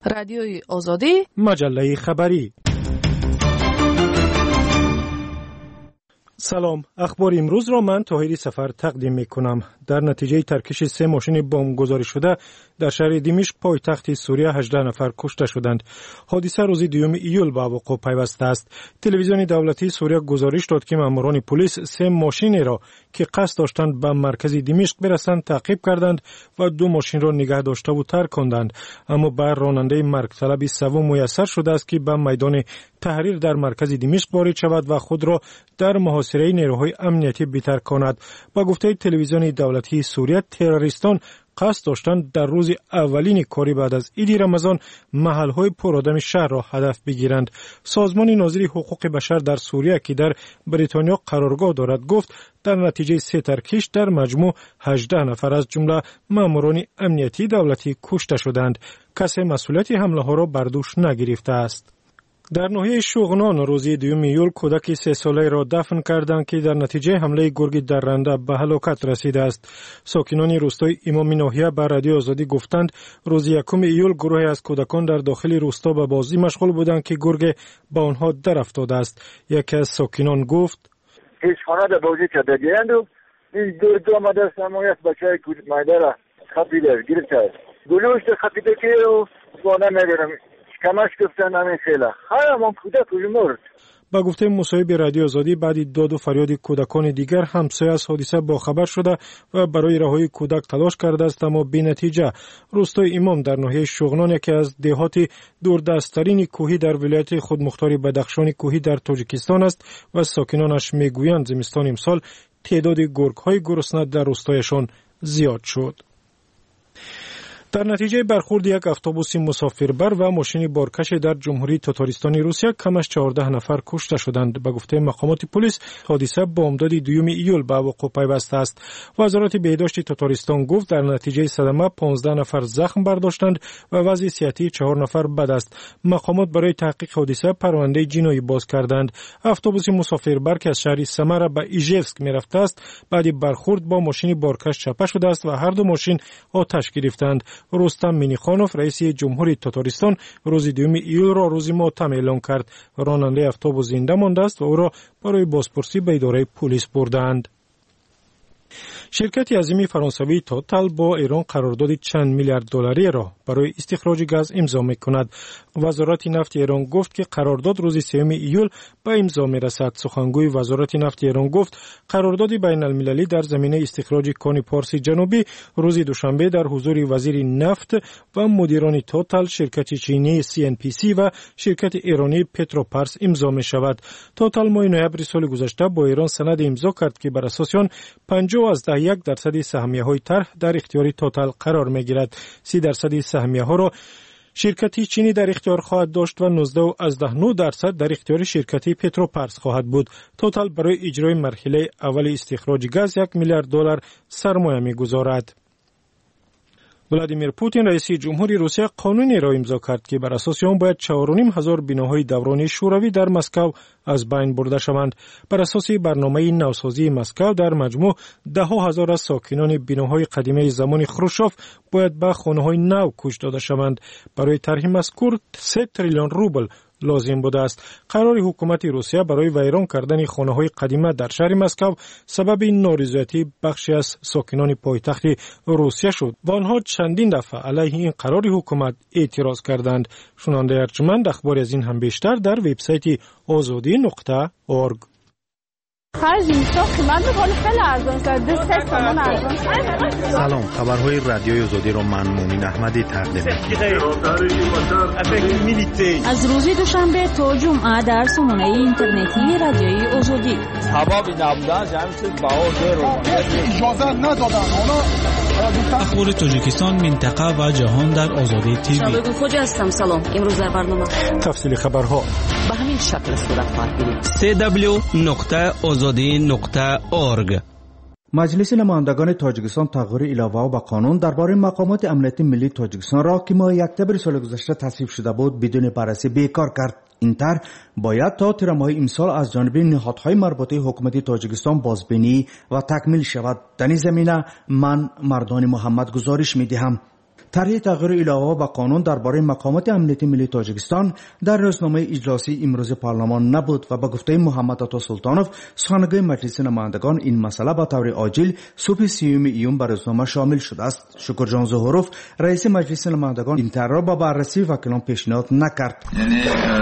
رادیوی آزادی، مجله خبری. سلام، اخبار امروز را من طاهری سفر تقدیم می کنم. در نتیجه ترکش 3 ماشین بمب گذاری شده در شهر دمشق پایتخت سوریه 18 نفر کشته شدند. حادثه روز 2 ایول به وقوع پیوسته است. تلویزیون دولتی سوریه گزارش داد که ماموران پلیس 3 ماشین را که قصد داشتند به مرکز دمشق برسند تعقیب کردند و 2 ماشین را نگه داشته و ترکاندند. اما بر راننده مرگ طلب سوم میسر شده است که به میدان تحریر در مرکز دمشق وارد شود و خود را در محاصره نیروهای امنیتی بترکاند. با گفته تلویزیون دولتی سوریه، تروریستان قصد داشتند در روز اولین کاری بعد از عید رمضان محل‌های پرآدم شهر را هدف بگیرند. سازمان ناظر حقوق بشر در سوریه که در بریتانیا قرارگاه دارد گفت در نتیجه 3 ترکش در مجموع 18 نفر از جمله ماموران امنیتی دولتی کشته شدند. کسی مسئولیت حمله ها را بر دوش نگرفته است. در ناحیه شغنان روز 2 ایول کودک 3 ساله را دفن کردند که در نتیجه حمله گرگ درنده به هلاکت رسیده است. ساکنان روستای امام ناحیه به رادیو آزادی گفتند روز 1 ایول گروهی از کودکان در داخل روستا به بازی مشغول بودند که گرگ با آنها در افتاده است. یکی از ساکنان گفت پیشخانه در بازی کرده گیرند و این دو آمده است اما یک بچه مایده را خفیده گرفته است. گلوشت خفیده که و بانه میگرم کمش گفتن همین خیلی همون کودک مرد. با گفته مصاحب رادیو آزادی بعد داد و فریاد کودکان دیگر همسایه از حادثه باخبر شده و برای رهایی کودک تلاش کرده است اما بی نتیجه. روستای امام در ناحیه شغنان یکی از دهات دوردستترین کوهی در ولایت خودمختار بدخشان کوهی در تاجیکستان است و ساکنانش میگویند زمستان امسال تعداد گرگ‌های گرسنه در روستایشان زیاد شد. در نتیجه برخورد یک اتوبوس مسافربر و ماشین بارکش در جمهوری تاتارستان روسیه کمش 14 نفر کشته شدند. به گفته مقامات پلیس حادثه بامداد 2 ایول به وقوع پیوسته است. وزارت بهداشت تاتارستان گفت در نتیجه صدمه 15 نفر زخم برداشتند و وضع صحتی 4 نفر بد است. مقامات برای تحقیق حادثه پرونده جنایی باز کردند. اتوبوس مسافربر که از شهر سمر به ایژفسک می‌رفته است بعد برخورد با ماشین بارکش چپه شده است و هر دو ماشین آتش گرفتند. رستم مینیخانوف رئیس جمهوری تاتارستان روز 2 ایول را روز ماتم اعلام کرد. راننده اتوبوس زنده مانده است و او را برای بازپرسی به اداره پلیس بردند. شرکت عظیم فرانسوی توتال با ایران قرارداد چند میلیارد دلاری را برای استخراج گاز امضا می‌کند. وزارت نفت ایران گفت که قرارداد روز 3 ایول به امضا می‌رسد. سخنگوی وزارت نفت ایران گفت قرارداد بین‌المللی در زمینه استخراج کان پارس جنوبی روز دوشنبه در حضور وزیر نفت و مدیران توتال، شرکت چینی CNPC و شرکت ایرانی پتروپارس امضا می‌شود. توتال ماه نوامبر سال گذشته با ایران سند امضا کرد که بر اساس آن 50.1% سهمیه‌های طرح در اختیار توتال قرار می‌گیرد. 30% سهمیه‌ها را شرکتی چینی در اختیار خواهد داشت و 19.9% در اختیار شرکتی پتروپارس خواهد بود. توتال برای اجرای مرحله اول استخراج گاز 1 میلیارد دلار سرمایه می‌گذارد. ولادیمیر پوتین رئیس جمهوری روسیه قانونی را امضا کرد که بر اساس آن باید 4,500 بناهای دورانی شوروی در مسکو از بین برده شوند. بر اساس برنامه نوسازی مسکو در مجموع 10,000 از ساکنان بناهای قدیمی زمان خروشچوف باید به خانه‌های نو کوچ داده شوند. برای طرح مذکور 3 تریلیون روبل لازم بوده است. قرار حکومت روسیه برای ویران کردن خانه‌های قدیمی در شهر مسکو سبب نارضایتی بخشی از ساکنان پایتخت روسیه شد و آنها چندین دفعه علیه این قرار حکومت اعتراض کردند. شنونده ارجمند اخبار از این هم بیشتر در وبسایت azadi.org. سلام، خبرهای رادیوی آزادی را من مومن احمدی تقدیم از روز دوشنبه تا جمعه در سامانه اینترنتی رادیوی آزادی. اخبار تاجیکستان، منطقه و جهان در آزادی تیوی. کجا هستم؟ سلام. امروز در برنامه تفصیل خبرها به همین شکل صورت خواهد گرفت. www.azadi.org. مجلس نمایندگان تاجیکستان تغییر علاوه به قانون درباره مقامات امنیتی ملی تاجیکستان را که ماه اکتبر سال گذشته تصویب شده بود بدون بررسی بیکار کرد. این طرح باید تا تیر ماه امسال از جانب نهادهای مربوطه حکومت تاجیکستان بازبینی و تکمیل شود. در این زمینه من مردان محمد گزارش می‌دهم. طرح تغییر الهه و قانون درباره مقامات امنیتی ملی تاجیکستان در روزنامه اجلاسی امروز پارلمان نبود و به گفته محمد عطا سلطانوف سخنگوی مجلس نمایندگان این مسئله به طور عاجل صبح 30 ایون به روزنامه شامل شده است. شکرجان ظهوروف رئیس مجلس نمایندگان این طرح را به بررسی وکیلان پیشنهاد نکرد. یعنی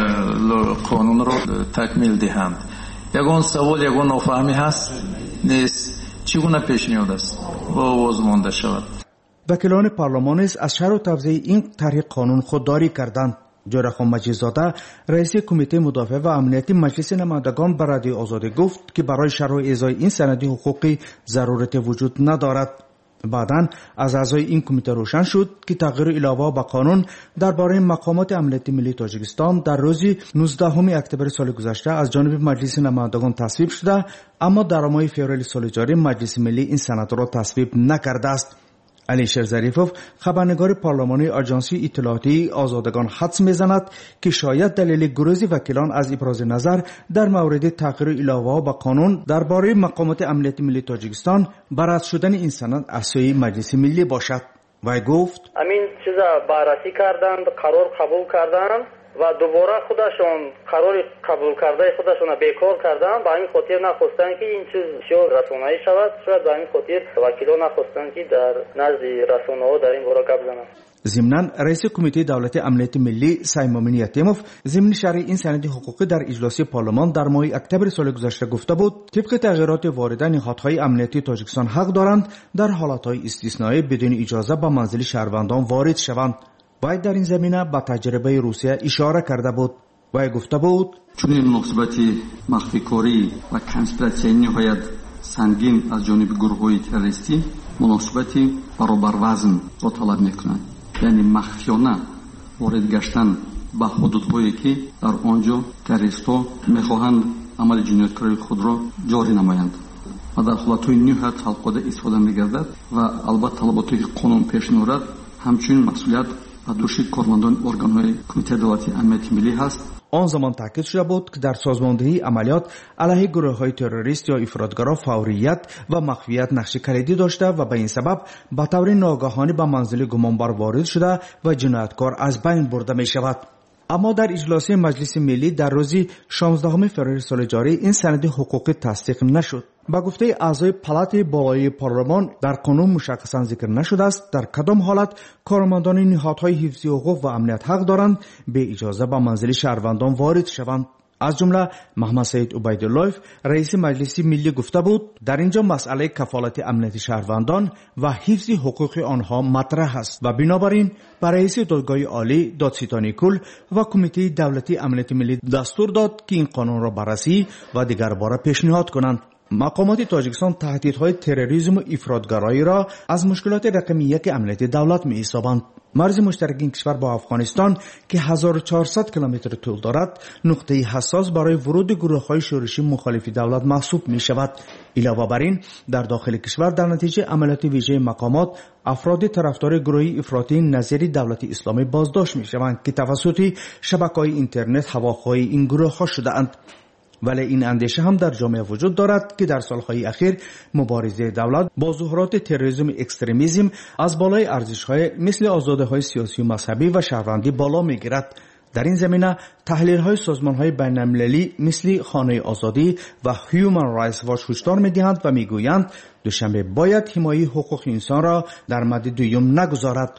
قانون را تکمیل دهند. یگان سوال یگان نافهمی هست نیست چگونه پیشنهاد است با آواز مانده شود. وکیلان پارلمان از شرح و توضیح این طرح قانون خودداری کردند. جورخان مجیدزاده رئیس کمیته مدافع و امنیتی مجلس نمایندگان به رادیو آزادی گفت که برای شرح و اجرای این سند حقوقی ضرورت وجود ندارد. بعداً از اعضای این کمیته روشن شد که تغییر الهه به قانون درباره مقامات امنیتی ملی تاجیکستان در روز 19 اکتبر سال گذشته از جانب مجلس نمایندگان تصویب شده، اما در ماه فوریه سال جاری مجلس ملی این سند را تصویب نکرده است. علی شرظریفوف خبرنگار پارلمانی آژانس اطلاعاتی آزادگان حدس میزند که شاید دلیل گریز وکیلان از ابراز نظر در مورد تغییر الهه به قانون درباره مقامات امنیتی ملی تاجیکستان بررسی شدن این سند از سوی مجلس ملی باشد. وی گفت همین چیزا بررسی کردند، قرار قبول کردند و دوباره خودشون قرار قبول کرده خودشون بیکار کردن. با این خاطر نخواستن که این چیز رسانه‌ای شود. شاید با این خاطر وکیلان نخواستن که در نزد رسانه‌ها در این باره گپ زنند. ضمناً رئیس کمیته دولتی امنیت ملی سایمامین یتیموف ضمن شرح این سند حقوقی در اجلاس پارلمان در ماه اکتبر سال گذشته گفته بود طبق تغییرات وارده نهادهای امنیتی تاجیکستان حق دارند در حالتهای استثنایی بدون اجازه به منزل شهروندان وارد شوند. وی در این زمینه به تجربه روسیه اشاره کرده بود. وی گفته بود چون این مناسبت مخفیکاری و کنسپیراسیون نهایت سنگین از جانب گروه‌های تروریستی مناسبتی برابر وزن را طلب می‌کنند. یعنی مخفیانه وارد گشتن به حدودهایی که در آنجا تروریست‌ها می‌خواهند عمل جنایتکاری خود را جاری نمایند و در حالت‌های نهایت فوق‌العاده استفاده می‌گردد و البته طلباتی که قانون پیش می‌آورد همچنین مسئولیت و دوشی کارمندان ارگان‌های کمیته دولتی امنیت ملی هست. آن زمان تاکید شده بود که در سازماندهی عملیات علیه گروه‌های تروریست یا افراطگرا فوریت و مخفیت نقش کلیدی داشته و به این سبب به طور ناگهانی به منزل گمانبر وارد شده و جنایتکار از بین برده می شود. اما در اجلاس مجلس ملی در روز 16 فوریه سال جاری این سند حقوقی تصدیق نشد. با گفته اعضای پالات بالای پارلمان در قانون مشخصاً ذکر نشده است در کدام حالت کارمندان نهادهای حفظی حقوق و امنیت حق دارند به اجازه به منزل شهروندان وارد شوند. از جمله محمد سید عبیدالله رئیس مجلس ملی گفته بود در اینجا مسئله کفالت امنیت شهروندان و حفظ حقوق آنها مطرح است و بنابراین برای رئیس دادگاه عالی دادستانی کل و کمیته دولتی امنیت ملی دستور داد که این قانون را بررسی و دیگر باره پیشنهاد کنند. مقامات تاجیکستان تهدیدهای تروریسم و افراطگرایی را از مشکلات رقمی یک امنیتی دولت می حسابند. مرز مشترک این کشور با افغانستان که 1400 کیلومتر طول دارد نقطه حساس برای ورود گروه‌های شورشی مخالف دولت محسوب می شود. علاوه بر این در داخل کشور در نتیجه عملیات ویژه مقامات افراد طرفدار گروهی افراطی نظیر دولت اسلامی بازداشت می شوند که توسط شبکه‌های اینترنت هواخواه این گروه‌ها شده‌اند. ولی این اندیشه هم در جامعه وجود دارد که در سالهای اخیر مبارزه دولت با ظهورات تروریسم و اکستریمیسم از بالای ارزش‌های مثل آزادی‌های سیاسی و مذهبی و شهروندی بالا می‌گیرد. در این زمینه تحلیل‌های سازمان‌های بین‌المللی مثل خانه آزادی و هیومن رایتس واچ هشدار می‌دهند و می‌گویند دوشنبه باید حمایت حقوق انسان را در مد دوم نگذارد.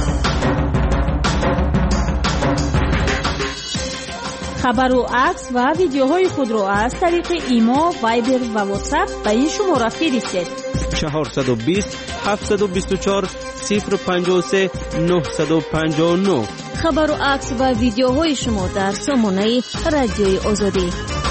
خبر و عکس و ویدیوهای خود را از طریق ایما، وایبر و واتساپ به این شماره فرستید. 420 724 053 959. خبر و عکس و ویدیوهای شما در سامانه رادیوی آزادی.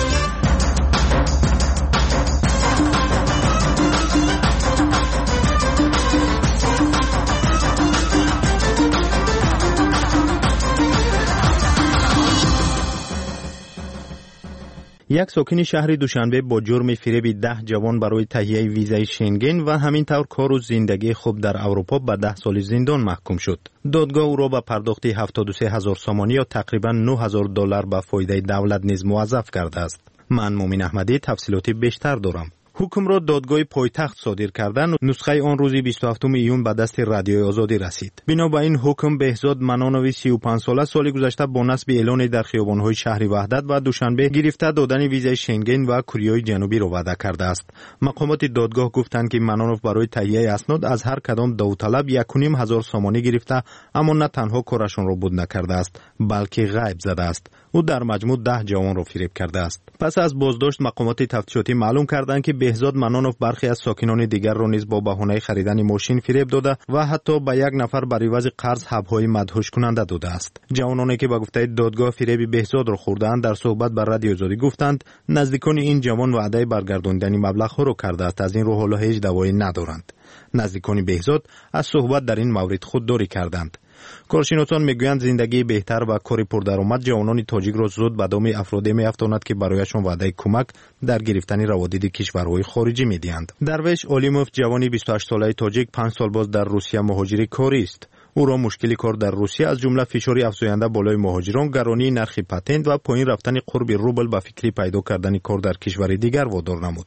یک ساکن شهر دوشنبه با جرم فریب 10 جوان برای تهیه ویزای شنگن و همین طور کار و زندگی خوب در اروپا به 10 سال زندان محکوم شد. دادگاه او را به پرداخت 73,000 سومانی یا تقریبا $9,000 به فایده دولت نیز موظف کرده است. من مومن احمدی تفصیلات بیشتر دارم. حکم را دادگاه پایتخت صادر کردند. نسخه آن روز 27 ایون به دست رادیوی آزادی رسید. بنا به این حکم بهزاد منانوی 35 ساله سال گذشته با نصب اعلان در خیابان‌های شهر وحدت و دوشنبه گرفته دادن ویزای شنگن و کره جنوبی را وعده کرده است. مقامات دادگاه گفتند که منانوف برای تهیه اسناد از هر کدام داوطلب 1,500 سامانی گرفته، اما نه تنها کارشان را بود نکرده است بلکه غیب زده است. او در مجموع 10 جوان را فریب کرده است. پس از بازداشت مقامات تفتیشاتی معلوم کردند که بهزاد منانوف برخی از ساکنان دیگر را نیز با بهانه خریدن ماشین فریب داده و حتی به یک نفر بر عوض قرض حب‌های مدهوش کننده داده است. جوانانی که به گفته دادگاه فریب بهزاد را خوردند در صحبت با رادیو آزادی گفتند نزدیکان این جوان وعده برگرداندن مبلغ را کرده است، از این رو حالا هیچ دوایی ندارند. نزدیکان بهزاد از صحبت در این مورد خودداری کردند. کارشناسان میگویند زندگی بهتر و کاری پردرآمد جوانان تاجیک را زود به دام افرادی میافتاند که برایشان وعده کمک در گرفتن روادید کشورهای خارجی میدهند. درویش اولیموف جوانی 28 ساله تاجیک 5 سال باز در روسیه مهاجر کاری است. او را مشکلی کار در روسیه از جمله فشاری افزاینده بالای مهاجران، گرانی نرخ پتنت و پایین رفتن قرب روبل به فکری پیدا کردن کار در کشور دیگر وادار نمود.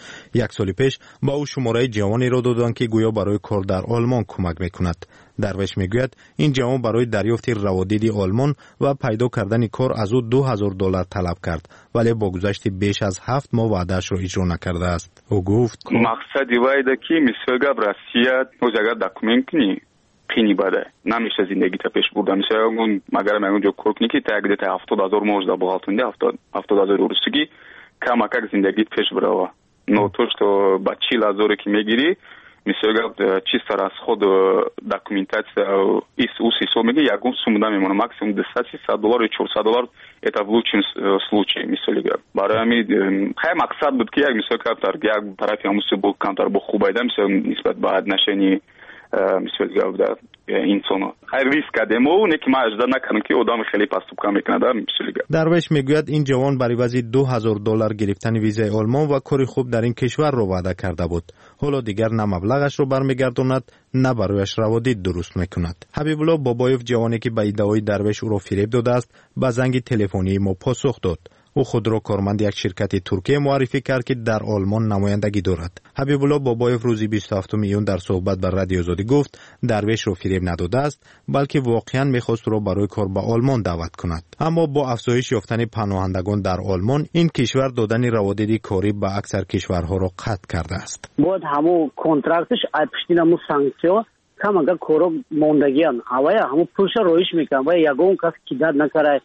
یک سال پیش با او شماره جوانی را دادند که گویا برای کار در آلمان کمک میکند. درویش میگوید این جوان برای دریافت روادید آلمان و پیدا کردن کار از او $2,000 طلب کرد، ولی با گذشت بیش از 7 ماه وعده‌اش را اجرا نکرده است. او گفت مقصدی وایده که مثلا روسیه اوزاگا داکومنتنی قینی بده نمیشه زندگی تا پیش بردن. مثلا اون مگر اونجا کار کنی که تا گده 70,000 можна бухгалтерінде 70,000 русский камакак زندگی پیش بره. Но то, что по 40,000 que мегири, мисlega чисто расход документация из усисомеги ягон сумма мемона максимум $10-100 и $400 это в лучшем случае мисlega. Барами хай максат буд ки як мисlega тар як тарафи амуси бу кантар бу хубайда мисlega нисбат ба отношении мисlega да инсона хай риск адемо не ки ма ажда наканам ки одам хели поступка мекунад мисlega. درویش میگوید این جوان برای وضع $2,000 گرفتن ویزای آلمان و کاری خوب در این کشور را وعده کرده بود. حالا دیگر نه مبلغش را برمیگرداند نه برایش روادید درست میکند. حبیب الله بابایف جوانی که به ادعای درویش او را فریب داده است به زنگ تلفنی ما پاسخ داد. او خود را کارمند یک شرکت ترکیه معرفی کرد که در آلمان نمایندگی دارد. حبیب الله بابایف روز 27 ایون در صحبت با رادیو آزادی گفت درویش را فریب نداده است بلکه واقعا میخواست او را برای کار به آلمان دعوت کند. اما با افزایش یافتن پناهندگان در آلمان این کشور دادن روادید کاری به اکثر کشورها را قطع کرده است. بود همو کنترکتش ایپشتینمو سانکسیون کامگا کورو موندگیان اویا همو پروژه رویش میکنه و یگون کس کیداد نکره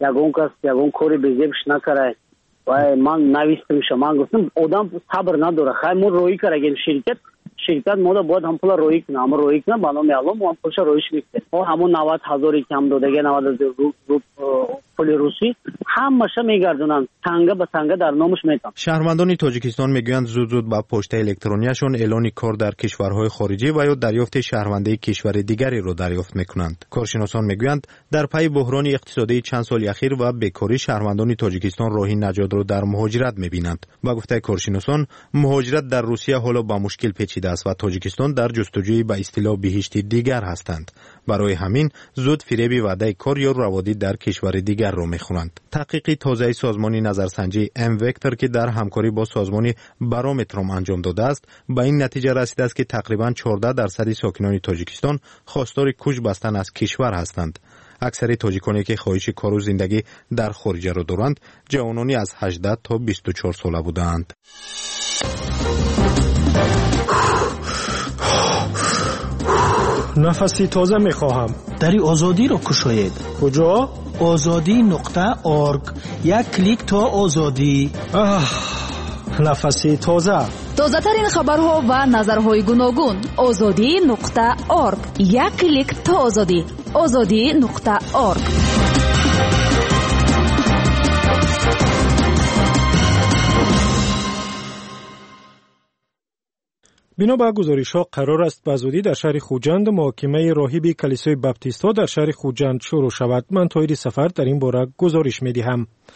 یگون کاری بزیبش نکره و من نویستم شما گفتم آدم صبر نداره خیلی مو روی کردیم شرکت مودا باید هم پول روی کنه اما روی کنه بنا میالم هم پولش رویش میکنه و همون 90,000 کم دادگی 90,000 پول روسی همشه میگردونن تنگه به تنگه در نامش میتن. شهروندان تاجیکستان میگویند زود با پشت الکترونیشون اعلان کار در کشورهای خارجی و یا دریافت شهروندی کشور دیگری رو دریافت میکنند. کارشناسان میگویند در پی بحران اقتصادی چند سال اخیر و بیکاری شهروندان تاجیکستان راهی نجات رو در مهاجرت میبینند. با گفته کارشناسان مهاجرت در روسیه حالا با مشکل پیچیده است و تاجیکستان در جستجوی به اصطلاح بهشت دیگر هستند. برای همین زود فریب وعده کار یا روادید در کشور دیگر را میخوانند. تحقیق تازه سازمان نظرسنجی ام وکتور که در همکاری با سازمان بارومترم انجام داده است به این نتیجه رسیده است که تقریبا 14% ساکنان تاجیکستان خواستار کوچ بستن از کشور هستند. اکثر تاجیکانی که خواهش کار و زندگی در خارج را دارند جوانانی از 18 تا 24 ساله بودند. نفسی تازه میخواهم. دری آزادی رو کشاید. کجا؟ azadi.org. یک کلیک تا آزادی. نفسی تازه. تازه ترین خبرها و نظرهای گوناگون. azadi.org. یک کلیک تا آزادی. azadi.org. بنا به گزارش‌ها قرار است به زودی در شهر خوجند محاکمه راهب کلیسای بپتیستا در شهر خوجند شروع شود. من طاهر سفر در این باره گزارش می‌دهم.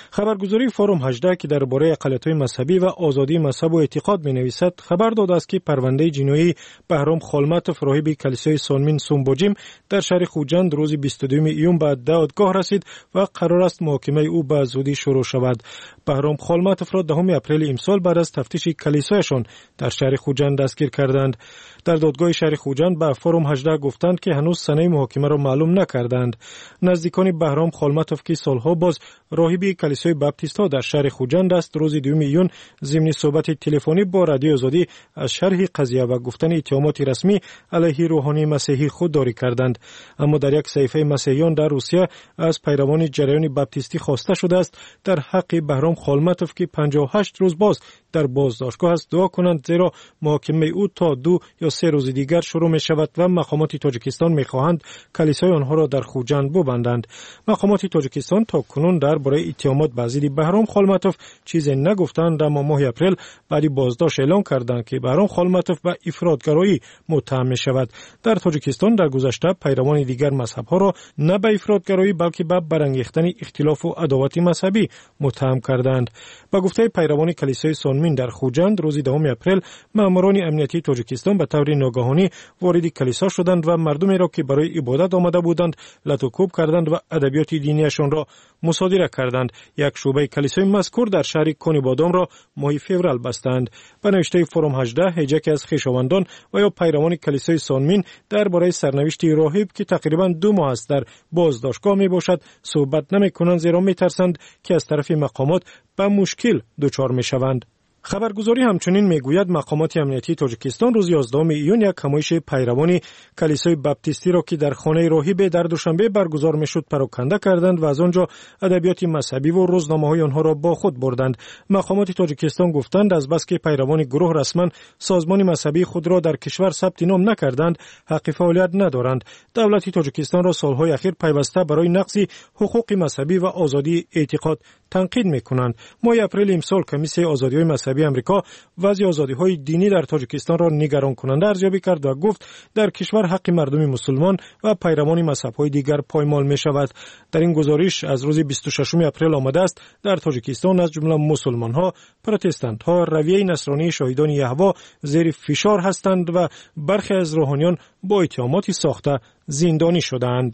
خبرگزاری فورум 18 که درباره اقلیت‌های مذهبی و آزادی مذهب و اعتقاد می‌نویسد خبر داده است که پرونده جنایی بهرام خالمتوف راهب کلیسای سونمین سومبوجیم در شهر خوجند روز 22 ایون به دادگاه رسید و قرار است محاکمه او به زودی شروع شود. بهرام خالمتوف را 10 اپریل امسال بعد از تفتیش کلیسایشان در شهر خوجند دستگیر کردند. در دادگاه شهر خوجند به فورум 18 گفتند که هنوز سنه محاکمه را معلوم نکردند. نزدیکان بهرام خالمتوف که سالها باز راهب کلیسای بپتیستا در شهر خوجند است روز 2 ایون ضمن صحبت تلفنی با رادیو آزادی از شرح قضیه و گفتن اتهامات رسمی علیه روحانی مسیحی خودداری کردند. اما در یک صحیفه مسیحیان در روسیه از پیروان جریان بپتیستی خواسته شده است در حق بهرام خالمتوف که 58 روز باز در بازداشتگاه است دعا کنند، زیرا محاکمه او تا 2 یا 3 روز دیگر شروع می شود و مقامات تاجیکستان می خواهند کلیسای آنها را در خوجند ببندند. مقامات تاجیکستان تا کنون درباره اتهامات به ضد بهرام خالمتوف چیزی نگفتند، اما ماه اپریل بعد بازداشت اعلام کردند که بهرام خالمتوف به افراطگرایی متهم می شود. در تاجیکستان در گذشته پیروان دیگر مذهب‌ها را نه به افراطگرایی بلکه به برانگیختن اختلاف و عداوت مذهبی متهم کردند. با گفته پیروان کلیسای سونمین در خوجند روز 10 اپریل ماموران امنیتی تاجیکستان به طور ناگهانی وارد کلیسا شدند و مردمی را که برای عبادت آمده بودند لطوکوب کردند و ادبیات دینیشان را مصادره کردند. یک شعبه کلیسای مذکور در شهر کنیبادام را ماه فوریه بستند. به نوشته فورум 18 هیچ از خویشاوندان و یا پیروان کلیسای سونمین درباره سرنوشت راهب که تقریبا 2 ماه است در بازداشتگاه می باشد صحبت نمی کنند، زیرا می ترسند که از طرف مقامات به مشکل دچار می شوند. خبرگزاری همچنین میگوید مقامات امنیتی تاجیکستان روز 11 ایون یک همایش پیروان کلیسای بپتیستی را که در خانه راهب در دوشنبه برگزار میشد پراکنده کردند و از آنجا ادبیات مذهبی و روزنامه‌های آنها را با خود بردند. مقامات تاجیکستان گفتند از بس که پیروان گروه رسما سازمان مذهبی خود را در کشور ثبت نام نکردند حق فعالیت ندارند. دولت تاجیکستان را سالهای اخیر پیوسته برای نقض حقوق مذهبی و آزادی اعتقاد تنقید میکنند. ماه اپریل امسال کمیسیون آزادی‌های مذهبی آمریکا وضع آزادی‌های دینی در تاجیکستان را نگران کننده ارزیابی کرد و گفت در کشور حق مردم مسلمان و پیروان مذهب‌های دیگر پایمال می‌شود. در این گزارش از روز 26 اپریل آمده است در تاجیکستان از جمله مسلمان‌ها، پروتستانت‌ها، رویه نصرانی شاهدان یهوه زیر فشار هستند و برخی از روحانیان با اتهامات ساخته زندانی شدند.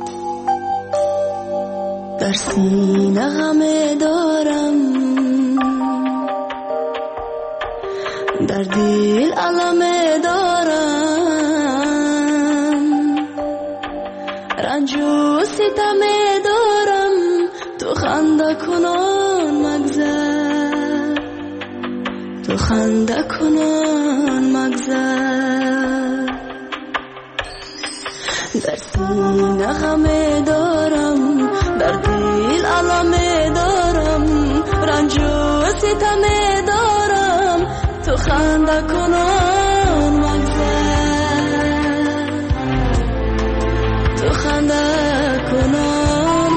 در سینه غم دارم، در دل علم دارم، رنج و ستم دارم، تو خنده کنان مگذر، تو خنده کنان مگذر. در سینه غم دارم، در دل علم دارم، رنج و ستم دارم، تو خنده کنان مگذر، تو خنده کنان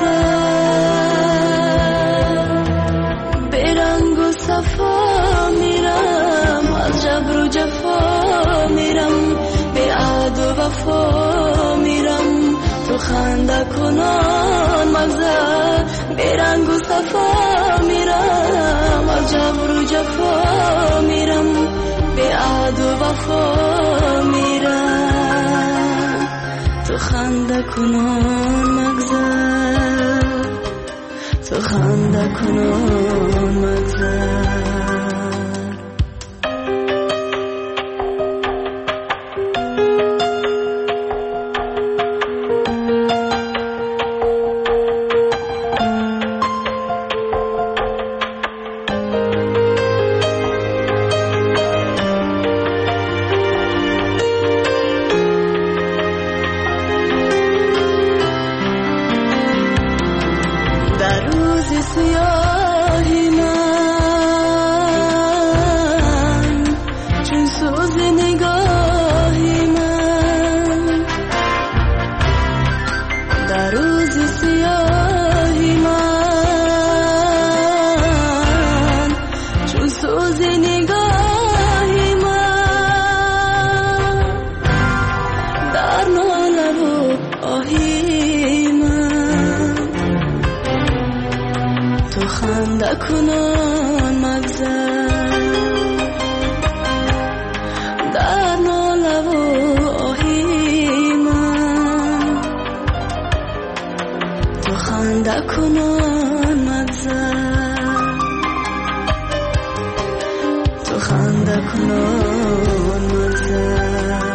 مگذر. برنگ و صفا میرم، از جبر و جفا میرم، به عهد و وفا میرم، تو خنده کنان مگذر. برنگ و صفا میرم، از جبر و جفا میرم، به عهد و وفا میرم، تو خنده کنان مگذر، تو خنده کنان مگذر. تو خنده کنان مگذر در ناله و آهی من تو خنده کنان مگذر تو خنده کنان مگذر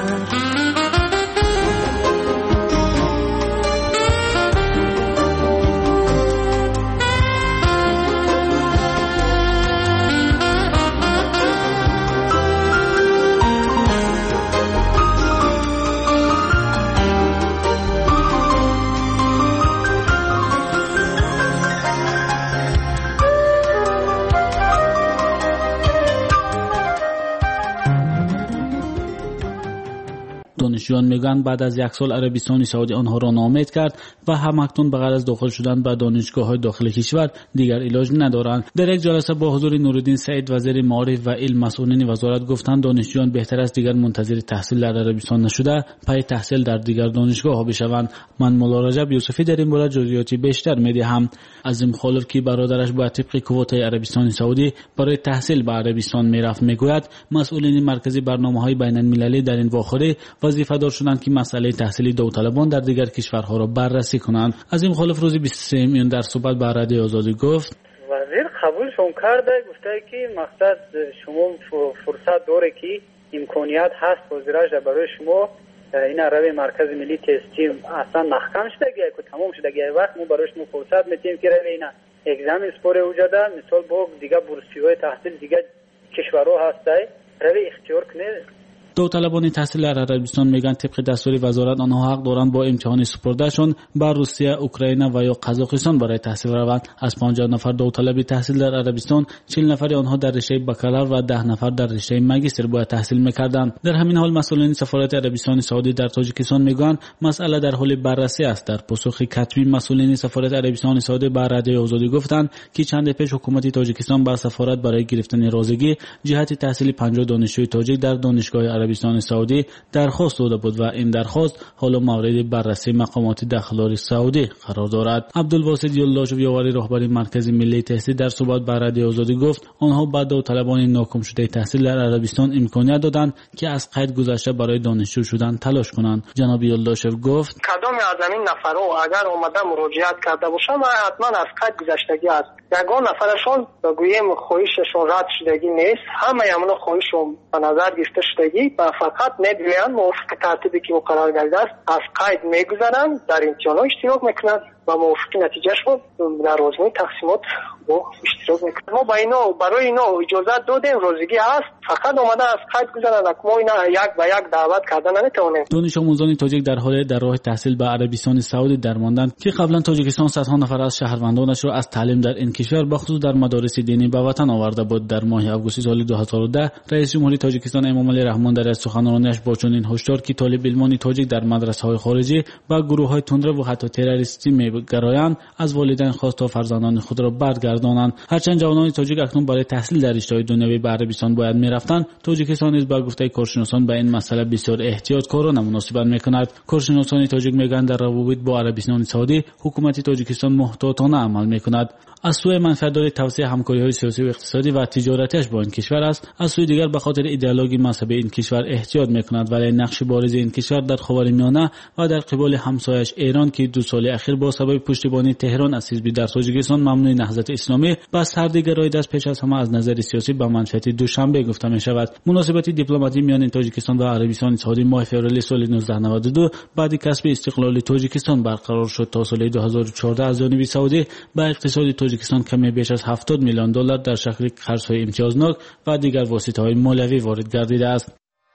دانشجویان میگن بعد از یک سال عربستان سعودی آنها را ناامید کرد و همکنون به غرض از داخل شدن به دانشگاه‌های داخل کشور دیگر علاج ندارند. در یک جلسه با حضور نورالدین سعید وزیر معارف و علم مسئولین وزارت گفتند دانشجویان بهتر است دیگر منتظر تحصیل در عربستان نشده پی تحصیل در دیگر دانشگاه‌ها بشوند. من مولا رجب یوسفی در این باره جزئیاتی بیشتر میدهم. عظیم خالف که برادرش با طبق کوتای عربستان سعودی برای تحصیل به عربستان میرفت میگوید مسئولین مرکزی برنامه‌های بین‌المللی در این واخره وظیفه دار شدند که مسئله تحصیلی داوطلبان در دیگر کشورها را بررسی کنند. عظیم خالف روز 23 میلیون در صحبت با رادیو آزادی گفت وزیر قبولشون کرده، گفته که مقصد شما فرصت داره که امکانیت هست وزیرش برای شما این روی مرکز ملی تستی اصلا محکم شده که تمام شده وقت ما برای شما فرصت میتیم که روی اینا اگزم سپور وجوده مثال با دیگه بورسیهای تحصیل دیگه کشورها هسته روی اختیار کنه. داوطلبان تحصیل در عربستان میگن طبق دستور وزارت آنها حق دارند با امتحان سپردهشون بر روسیه، اوکراین و یا قزاقستان برای تحصیل روند. از 50 نفر داوطلب تحصیل در عربستان 40 نفر آنها در رشته بکالور و 10 نفر در رشته ماجستر باید تحصیل میکردند. در همین حال مسئولین سفارت عربستان سعودی در تاجیکستان میگن مسئله در حال بررسی است. در پاسخ کتبی مسئولین سفارت عربستان سعودی به رادیو آزادی گفتند که چند پیش حکومت تاجیکستان با سفارت برای گرفتن رازگی جهت تحصیل 50 دانشجوی تاجیک در دانشگاه عربستان سعودی درخواست داده بود و این درخواست حالا مورد بررسی مقامات داخلی سعودی قرار دارد. عبدالواسط یالله‌شو یاوری رهبر مرکز ملی تحصیل در صحبت با رادیو آزادی گفت آنها بعد داوطلبان ناکام شده تحصیل در عربستان امکانیت دادند که از قید گذشته برای دانشجو شدن تلاش کنند. جناب یالله‌شو گفت کدام از این نفرها اگر اومده مراجعت کرده باشند حتما از قید گذشتگی است. یگان نفرشون بگوییم خواهششون رد شدگی نیست، همه همون خواهششون به نظر گرفته شدگی و فقط میگویند موافق ترتیبی که مقرر گردیده است از قید میگذرند، در امتحان‌ها اشتراک میکنند و موافق نتیجهشون در آزمون تقسیمات با اشتراک میکنند. ما با اینا برای اینا اجازه دادیم، روزگی هست، فقط اومده از قید گذرند. ما اینا یک به یک دعوت کردن نمیتونیم. دانش آموزان تاجیک در حال در راه تحصیل به عربستان سعودی درماندند که قبلا تاجیکستان صدها نفر از شهروندانش را از تعلیم در این کشور بخصوص در مدارس دینی به وطن آورده بود. در ماه آگوست سال 2010 رئیس جمهوری تاجیکستان امامعلی رحمان در سخنرانیش با چنین هشدار که طالب علمان تاجیک در مدرسه‌های خارجی با گروه‌های تندرو و حتی تروریستی می‌گرایند از والدین خواست تا فرزندان خود را برگردانند. هرچند جوانان تاجیک اکنون برای تحصیل در رشته‌های دنیوی به عربستان باید می‌رفتند، تاجیکستان نیز با گفته کارشناسان به این مسئله بسیار احتیاطکارانه مناسبت می‌کند. کارشناسان تاجیک می‌گویند در روابط با عربستان سعودی حکومت تاجیکستان محتاطانه عمل می‌کند. از سوی منفعت‌داری توسعه همکاری‌های سیاسی و اقتصادی و تجارتیش با این کشور است، از سوی دیگر به خاطر ایدئولوژی مذهبی این کشور احتیاط می‌کند. ولی نقش بارز این کشور در خاورمیانه و در قبال همسایه‌اش ایران که 2 سال اخیر با سبب پشتیبانی تهران از حزب در تاجیکستان ممنوع نهضت اسلامی با سردگرایی دست پیش از همه از نظر سیاسی به منفعت دوشنبه گفته می‌شود. مناسبات دیپلماتی میان تاجیکستان و عربستان سعودی ماه فوریه سال 1992 بعد کسب استقلال تاجیکستان برقرار شد. تا سال 2014 از جانب سعودی با اقتصاد تاجیکستان کمی بیش از 70 میلیون دلار در شکل قرض‌های امتیازناک و دیگر واسطه‌های مالیوی وارد گردیده است.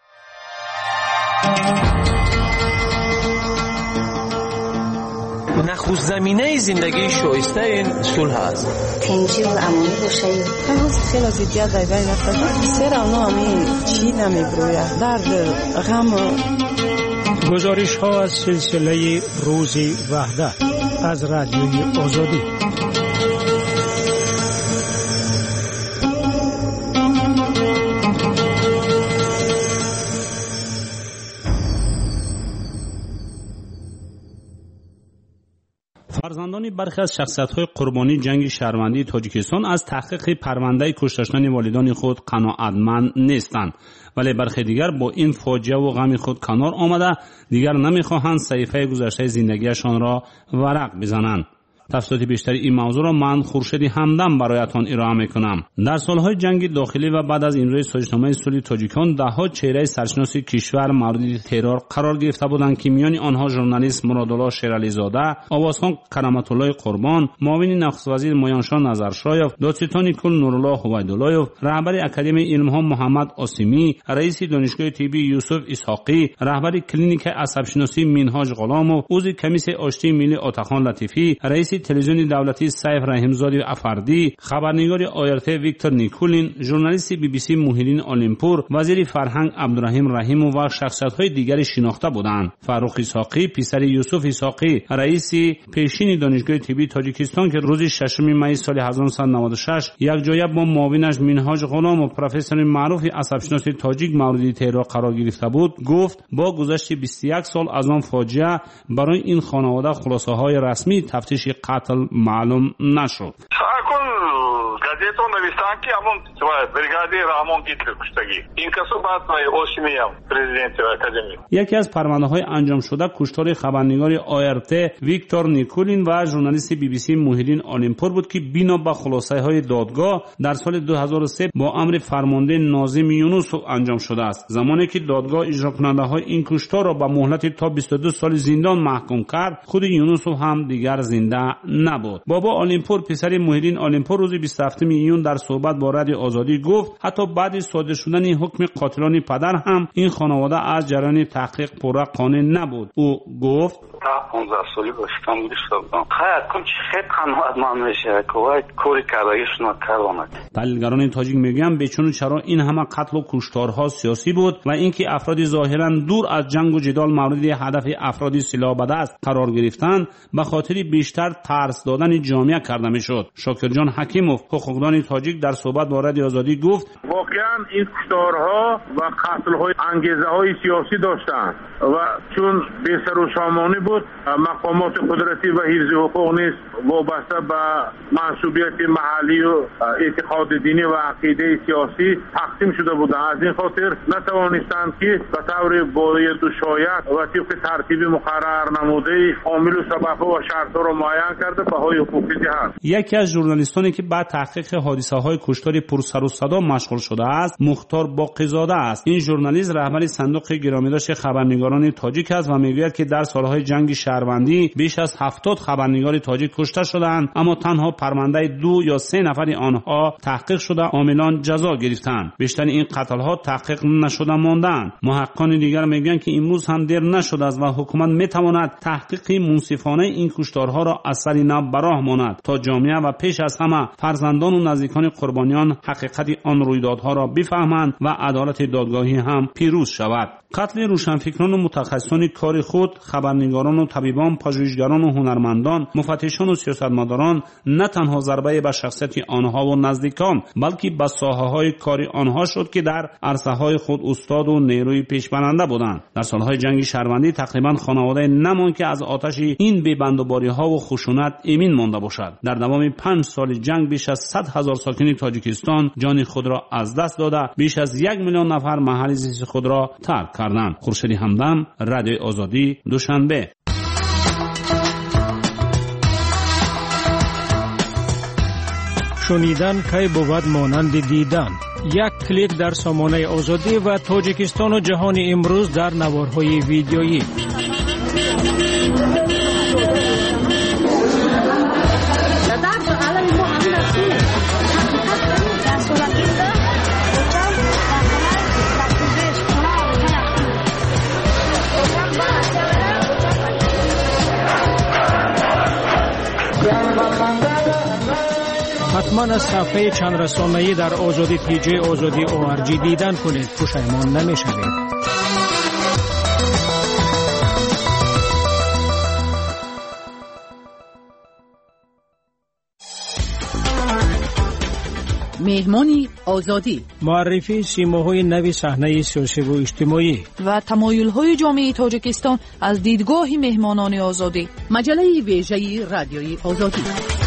نخست زمینه زندگی شایسته این صلح است. تنجی و امنی باشه. هنوز خیلی زیاد در بین افتاد. سر آنها همی چی نمیبروید. درد غم. گزارش ها از سلسله روز وحدت از رادیوی آزادی. فرزندان برخی از شخصیت‌های قربانی جنگ شهروندی تاجیکستان از تحقیق پرونده کشته والدان خود قناعتمند نیستند، ولی برخی دیگر با این فاجعه و غم خود کنار آمده دیگر نمی‌خواهند صحیفه گذشته زندگیشان را ورق بزنند. تفصیلات بیشتر این موضوع را من خورشید همدم برایتان ارائه میکنم. در سالهای جنگ داخلی و بعد از امضای سازشنامه صلح تاجیکان دهها چهره سرشناس کشور مورد ترور قرار گرفته بودند که میان آنها ژورنالیست مرادالله شیرعلی زاده، آوازخوان کرامت الله قربان، معاون نخست وزیر مایانشاه نظرشایف، دادستان کل نورالله هویداللهیف، رهبر اکادمی علم‌ها محمد آسیمی، رئیس دانشگاه طبی یوسف اسحاقی، رهبر کلینیک عصب‌شناسی منهاج غلامov، عضو کمیسیون آشتی ملی عطاخان لطیفی، رئیس تلویزیون دولتی سیف رحیمزاده افردی، خبرنگار آیرت ویکتور نیکولین، ژورنالیست بی بی سی موهیدین آلیمپور، وزیر فرهنگ عبدالرحیم رحیم و شخصیت‌های دیگری شناخته بودند. فاروق اسحاقی پسر یوسف اسحاقی، رئیس پیشین دانشگاه طبی تاجیکستان که روز 6 می سال 1996 یک جایه با معاونش منهاج غلام و پروفسور معروف عصب‌شناسی تاجیک مورد ترور قرار گرفته بود، گفت با گذشت 21 سال از آن فاجعه برای این خانواده خلاصه‌های رسمی تفتیش قتل معلوم نشد. газетон навистан ки амон бригади раҳмон гитлер куштагӣ ин касо баъд осимиям президенти академия. یکی از پرونده‌های انجام شده کشتار خبرنگار آرت ویکتور نیکولین و ژورنالیست بی بی سی موهیدین آلیمپور بود که بنا به خلاصه‌های دادگاه در سال 2003 با امر فرمانده ناظم یونوسوف انجام شده است. زمانی که دادگاه اجرا کننده‌های این کشتار را به مهلت تا 22 سال زندان محکوم کرد، خود یونوسوف هم دیگر زنده نبود. بابا آلیمپور پسر موهیدین آلیمپور روز 27 میلیون در صحبت با رادیو آزادی گفت حتی بعد از صادر شدن حکم قاتلان پدر هم این خانواده از جریان تحقیق پورا قانع نبود. او گفت 15 سالی باشم گذاشتم. خیلی کم خیلی قناعتمند میشه که کاری کردگیشون کردند. تحلیلگران تاجیک میگن بیچون چرا این همه قتل و کشتارها سیاسی بود و اینکه افراد ظاهرا دور از جنگ و جدال مورد هدف افراد سلاح بدست قرار گرفتند به خاطر بیشتر ترس دادن جامعه کرده میشد. شاکر جان حکیموف حقوقدان تاجیک در صحبت با رادیو آزادی گفت واقعا این کشتارها و قتل‌های انگیزه‌های سیاسی داشتند و چون به سر و سامانی بود مقامات قدرتی و حفظ حقوق نیز وابسته به منصوبیت محلی و اعتقاد دینی و عقیده سیاسی تقسیم شده بودند. از این خاطر نتوانستند که به طور باید و شاید و طبق ترتیب مقرر نموده عامل و سبب‌ها و شرط‌ها را معین کرده بهای حقوقی دهند. یکی از ژورنالیستانی که بعد تحقیق حادثه‌های کشتار پر سر و صدا مشغول شده است مختار باقی‌زاده است. این ژورنالیست رهبر صندوق گرامیداشت خبرنگاران تاجیک است و میگوید که در سالهای جنگ شهروندی بیش از 70 خبرنگار تاجیک کشته شدند، اما تنها پرونده 2 یا 3 نفر آنها تحقیق شده عاملان جزا گرفتند. بیشتر این قتل‌ها تحقیق نشده ماندند. محققان دیگر میگن که امروز هم دیر نشده است و حکومت میتواند تحقیق منصفانه این کشتارها را از سر نو براه ماند تا جامعه و پیش از همه فرزندان و نزدیکان قربانیان حقیقت آن رویدادها را بفهمند و عدالت دادگاهی هم پیروز شود. قتل روشنفکران و متخصصان کار خود، خبرنگاران و طبیبان، پژوهشگران و هنرمندان، مفتشان و سیاستمداران نه تنها ضربه به شخصیت آنها و نزدیکان بلکه به ساحه‌های کاری آنها شد که در عرصه‌های خود استاد و نیروی پیشبرنده بودند. در سالهای جنگ شهروندی تقریبا خانواده نماند که از آتش این بی‌بندوباری‌ها و خشونت ایمن مانده باشد. در دوام 5 سال جنگ بیش از 100,000 ساکن تاجیکستان جان خود را از دست داده، بیش از 1 میلیون نفر محل زیست خود را ترک کردند. خورشید همدم، رادیو آزادی، دوشنبه. شنیدن کی بود مانند دیدن. یک کلیک در سامانه آزادی و تاجیکستان و جهان امروز در نوارهای ویدیویی. حتما از صفحه چند رسانه‌ای در آزادی پیجی آزادی ORG دیدن کنید. پشیمان نمی‌شوید. مهمانی آزادی، معرفی سیماهای نوی صحنه سیاسی و اجتماعی و تمایل‌های جامعه تاجیکستان از دیدگاه مهمانان آزادی. مجله ویژه رادیوی آزادی.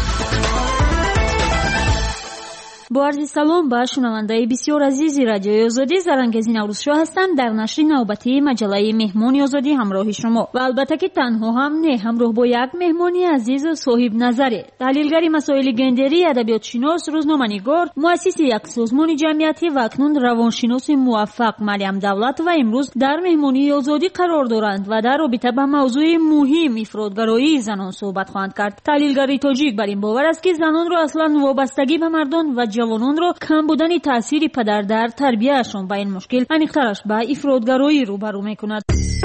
با عرض سلام به شنونده بسیار عزیزی رادیوی آزادی، زرنگزی نوروزشاه هستم در نشر نوبتی مجله مهمانی آزادی همراه شما و البته که تنها هم نه، همراه با یک مهمانی عزیز و صاحب نظره، تحلیلگر مسائل گندری، ادبیات شناس، روزنامه‌نگار، مؤسس یک سازمان جمعیتی و اکنون روانشناس موفق مریم دولت و امروز در مهمانی آزادی قرار دارند و در رابطه با موضوع مهم افراطگرایی زنان صحبت خواهند کرد. تحلیلگر تاجیک بر این باور است که زنان را اصلا وابستگی به مردان و جوانان را کم بودن تاثیر پدر در تربیتشان به این مشکل انیقترش به افراطگرایی روبرو میکند.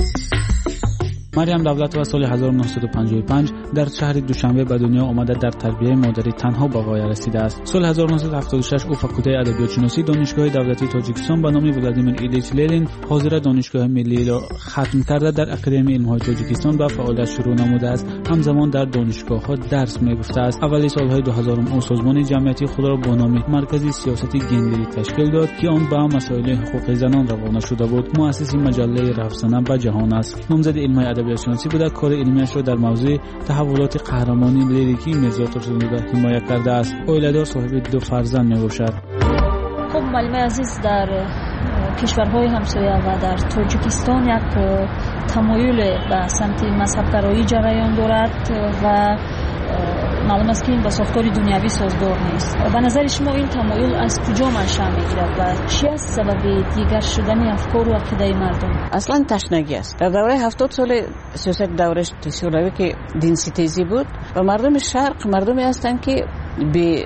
مریم دولت و سال 1955 در شهر دوشنبه به دنیا آمده در تربیت مادری تنها به غایه رسیده است. سال 1976 او فاکولته ادبیات شناسی دانشگاه دولتی تاجیکستان به نام ولادیمیر ایلیچ لنین حاضر دانشگاه ملی را ختم کرده در اکادمی علم‌های تاجیکستان به فعالیت شروع نموده است. همزمان در دانشگاه‌ها درس می‌گفته است. اولی سال‌های 2000 او سازمان جمعیتی خود را با نام مرکز سیاست گندری تشکیل داد که آن به مسائل حقوق زنان روانه شده بود. مؤسس مجله رفسنه به جهان است. نامزد علم ادبیات شناسی بوده. کار علمیش را در موضوع تحولات قهرمانی لیریکی میرزا ترسنوده حمایت کرده است. اویله‌دار صاحب 2 فرزند میباشد. خب معلم عزیز، در کشورهای همسایه و در تاجیکستان یک تمایل به سمت مذهب‌گرایی جریان دارد و معلوم است که این با ساختار دنیوی سازگار نیست. به نظر شما این تمایل از کجا منشأ میگیرد و چی است سبب دیگر شدن افکار و عقیده مردم؟ اصلا تشنگی است. در دوره 70 سال سیاست دوره شوروی که دین ستیزی بود و مردم شرق مردمی هستند که به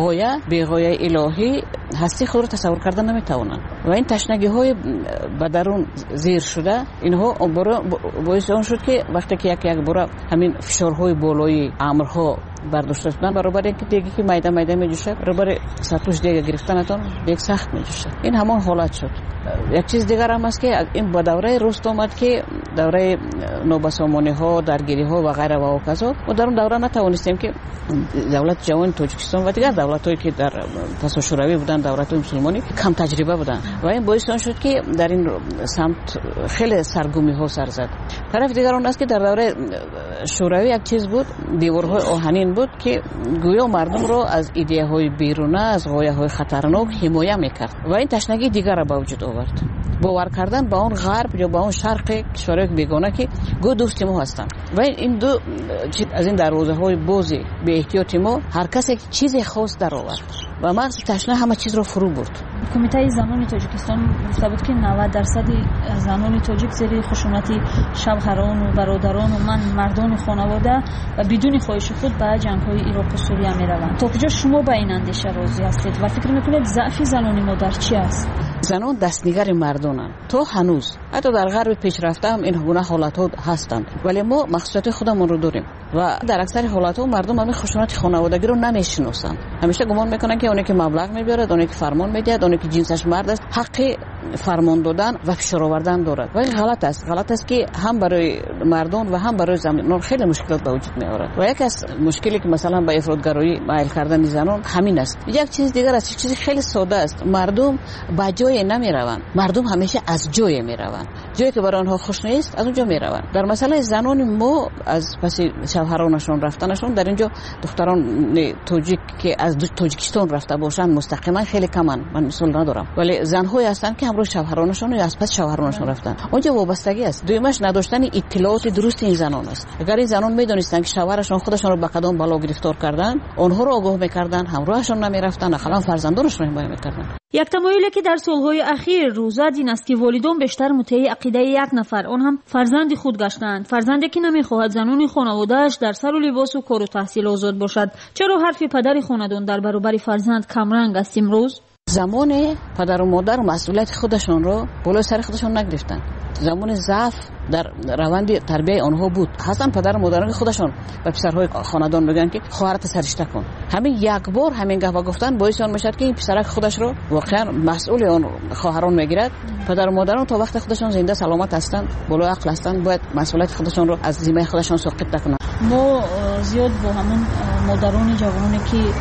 غایه الهی هستی خود را تصور کردن نمیتوانند و این تشنگی های به درون زیر شده اینها باعث آن شد که وقتی که یک بار همین فشارهای بالای امرها برداشته شدن برابر اینکه دیگه که میده میجوشه برابر سطوش دیگه گرفتنتون دیگه سخت میجوشه. این همان حالت شد. یک چیز دیگر هم است که این با دوره رست آمد که دوره نوبسامانی ها، درگیری ها و غیره و کذا و در اون دوره نتوانستیم که دولت جوان تاجیکستان و دیگر دولت‌هایی که در پس شوروی بودن، دولت مسلمانی کم تجربه بودن و این باعث شد که در این سمت خیلی سرگرمی ها سر زد. طرف دیگر اون است که در دوره شوروی یک چیز بود، دیوارهای آهنین بود که گویا مردم رو از ایده های بیرونه، از غایه های خطرناک حمایت میکرد و این تشنگی دیگر را به وجود آورد. باور کردن با اون غرب یا با اون شرق کشورهای بیگانه که گو دوست ما هستن و این دو از این دروازه های بازی به احتیاط ما هر کسی چیزی خاص در آورد و مغز تشنه همه چیز رو فرو برد. کمیته زنان تاجیکستان گفته بود که 90% زنان تاجیک زیر خشونت شوهران و برادران و مردان خانواده و بدون خواهش خود به جنگ‌های عراق و سوریه می‌روند. تا کجا شما به این اندیشه راضی هستید و فکر می‌کنید ضعف زنان ما در چی است؟ زنان دستنگر مردانند. تو هنوز حتی در غرب پیشرفته هم این گونه حالت‌ها هستند ولی ما مخصوصیت خودمون رو داریم و در اکثر حالت‌ها مردم همین خشونت خانوادگی رو نمی‌شناسند. همیشه گمان می‌کنن که اونی که مبلغ می‌بره، اونی که فرمان می‌دهد، اونی که جنسش مرد است حق فرمان دادن و فشار آوردن دارد. ولی غلط است که هم برای مردان و هم برای زنان خیلی مشکلات به وجود می‌آورد. و یک از مشکلی که مثلا به افراطگرایی مایل کردن زنان همین است. یک چیز دیگر است، چیزی خیلی ساده است. مردم به جای نمی‌روند. مردم همیشه از جای می‌روند. جایی که برای آنها خوش نیست از اونجا می‌روند. در مسئله زنان ما از پس شوهرانشون رفتنشون در اینجا دختران تاجیک که از تاجیکستان رفته باشند مستقیما خیلی کمن. من مثال ندارم. ولی زن‌هایی هستند که همراه شوهرانشون یا از پس شوهرانشون رفتن. اونجا وابستگی است. دویمش نداشتن اطلاعات درست این زنان است. اگر این زنان می‌دونستن که شوهرشون خودشون رو به قدم بالا گرفتار کردن، اونها رو آگاه می‌کردن، همراهشون نمی‌رفتن، اخلاً فرزندانشون رو حمایت می‌کردن. یک تمایلی که در سالهای اخیر روز زد این است که والدان بیشتر مطیع عقیده یک نفر آن هم فرزند خود گشتند، فرزندی که نمیخواهد زنون خانواده‌اش در سر و لباس و کار و تحصیل آزاد باشد. چرا حرف پدر خاندان در برابر فرزند کمرنگ است امروز؟ زمان پدر و مادر مسئولیت خودشون رو بالای سر خودشون نگرفتن. زمان ضعف در روند تربیت آنها بود. حسن پدر و مادران خودشون به پسرهای خاندان بگن که خواهرت سرشته کن. همین یک بار همین گفت گفتن باعث آن میشد که این پسرک خودش رو واقعا مسئول آن خواهران میگیرد. پدر و مادران تا وقت خودشون زنده سلامت هستند، بالای عقل هستند، باید مسئولیت خودشون رو از ذمه خودشون ساقط نکنند. ما زیاد با همون مادران جوانی که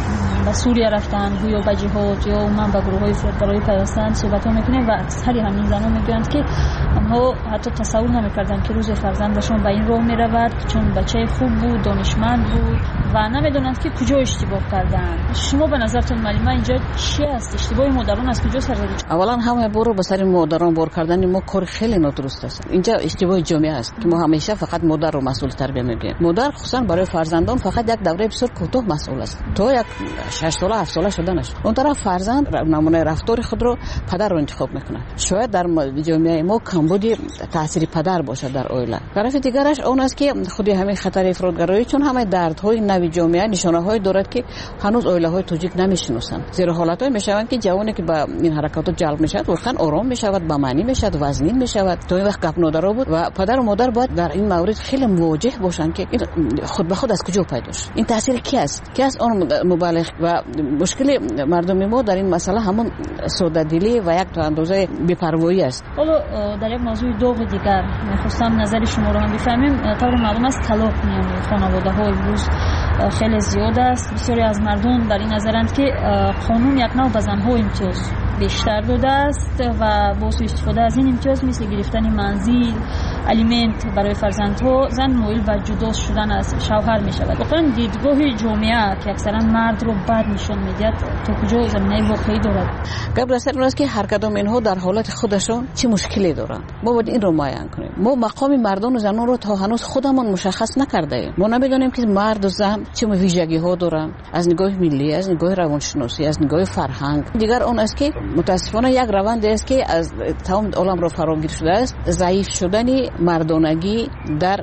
به سوریه رفتن گویا به جهاد یا من به گروه‌های برای پیوستن صحبت میکنیم و اکثر همین زنان میگویند که آنها حتی تصور نمیکردند که روز فرزندشون به این راه میرود چون بچه خوب بود، دانشمند بود و نمیدونند که کجا اشتباه کردن. شما به نظرتون معلومه اینجا چی است؟ اشتباه مادران از کجا سر زده؟ اولا همه برو به سر مادران بار کردن ما کار خیلی نادرست است. اینجا اشتباه جامعه است که ما همیشه فقط مادر رو مسئول تربیت میگیم. مادر خصوصا برای فرزندان فقط یک دوره بسیار کوتاه مسئول است. تو یک 6 ساله 7 ساله شدنش. اون طرف فرزند نمونه رفتار خود رو پدر رو انتخاب میکنه. شاید در جامعه ما کمبودی تاثیر پدر باشه در عائله. طرف دیگرش اون است که خودی همین خطر افراطگرایی چون همه دردهای نوی جامعه نشانه‌های دارد که هنوز عائله‌های توجیک نمیشناسند. زیرا حالت‌های میشوند که جوانی که با این حرکات جلب میشود واقعا آرام میشود، با معنی میشود، وزنین میشود. تو این وقت گپ نداره بود و پدر و مادر باید در این مورد خیلی مواجه باشند که خود به خود از کجا پیدا شد. این تاثیر کی است؟ کی است اون مبالغ و مشکل مردم ما در این مسئله همون ساده‌دلی و یک اندازه بی‌پروایی است. حالا در یک موضوع دوم دیگر می‌خواستم نظر شما رو هم بفهمیم. طور معلوم است طلاق میان خانواده‌ها امروز خیلی زیاد است. بسیاری از مردم در این نظرند که قانون یک نوع به زن‌ها امتیاز بیشتر داده است و با استفاده از این امتیاز مثل گرفتن منزل، الیمنت برای فرزندها زن مایل به جدا شدن از شوهر می شود. واقعا دیدگاه جامعه که اکثرا مرد رو بد نشان میدهد تا کجا زمینه واقعی دارد؟ قبل از این است که هر کدام اینها در حالت خودشون چه مشکلی دارند. ما باید این رو معین کنیم. ما مقام مردان و زنان رو تا هنوز خودمون مشخص نکرده ایم. ما نمیدونیم که مرد و زن چه ویژگی ها دارند از نگاه ملی، از نگاه روانشناسی، از نگاه فرهنگ. دیگر اون است که متاسفانه یک روند است که از تمام عالم رو فراگیر شده است، ضعیف شدن مردانگی در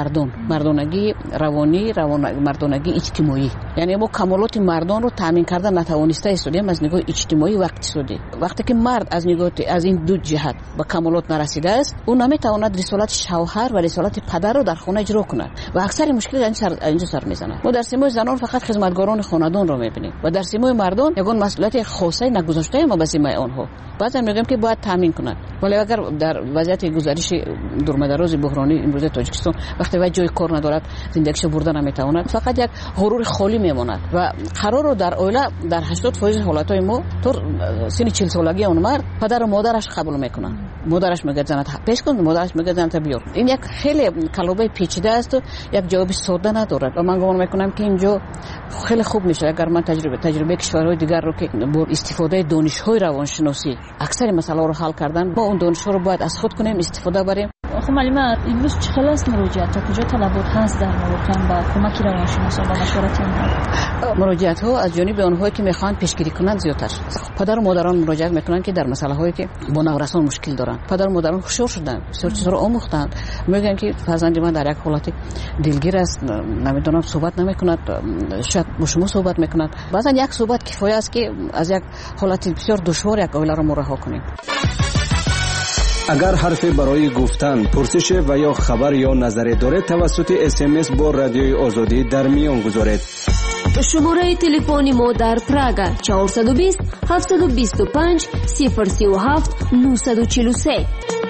مردانگی روانی، مردانگی اجتماعی. یعنی ما کمالات مردان رو تامین کردن نتوانسته استودیم از نگاه اجتماعی و اقتصادی. وقتی که مرد از این دو جهت به کمالات نرسیده است، اون نمیتواند رسالت شوهر و رسالت پدر رو در خانه اجرا کند و اکثر مشکل اینجا سر میزنه. ما در سیمای زنان فقط خدمتگاران خانه‌دان رو میبینیم و در سیمای مردان یگان مسئولیت خاصه نگذاشته ما به سیمای آنها. بعضی میگم که باید تامین کنند. ولی اگر در وضعیت گزارش دورمدراز بحرانی امروز تاجیکستان وقتی وقت جای کار ندارد زندگیشو بردن نمیتواند، فقط یک غرور خالی میماند و قرار رو در عائله در 80% حالتهای ما تو سن 40 سالگی اون مرد پدر و مادرش قبول میکنن. مادرش میگه زنت پیش کن، مادرش میگه زنت بیار. این یک خیلی کلمه پیچیده است و یک جواب ساده ندارد و من گمان میکنم که اینجا خیلی خوب میشه اگر من تجربه کشورهای دیگر رو که با استفاده دانش‌های روانشناسی اکثر مسائل رو حل کردن، با اون دانش‌ها رو باید از خود کنیم استفاده بریم. خب معلومه امروز چه خیلی است مراجعت تا کجا طلبات هست در مورد با کمک روانشناسان و مشورت آنها؟ مراجعت ها از جانب آنهایی که میخوان پیشگیری کنند زیادتر. پدر و مادران مراجعت میکنن که در مسئله هایی که با نورسان مشکل دارن. پدر و مادران هوشیار شدن، بسیار چیزا رو آموختن. میگن که فرزند من در یک حالت دلگیر است، نمیدونم صحبت نمیکند، شاید با شما صحبت میکند. بعضا یک صحبت کفایه است که از یک حالت بسیار دشوار یک عائله رو رها کنیم. اگر حرفی برای گفتن، پرسش و یا خبر یا نظری دارید توسط SMS با رادیوی آزادی در میان گذارید. شماره تلفنی ما در پراگ 420 725 037 943.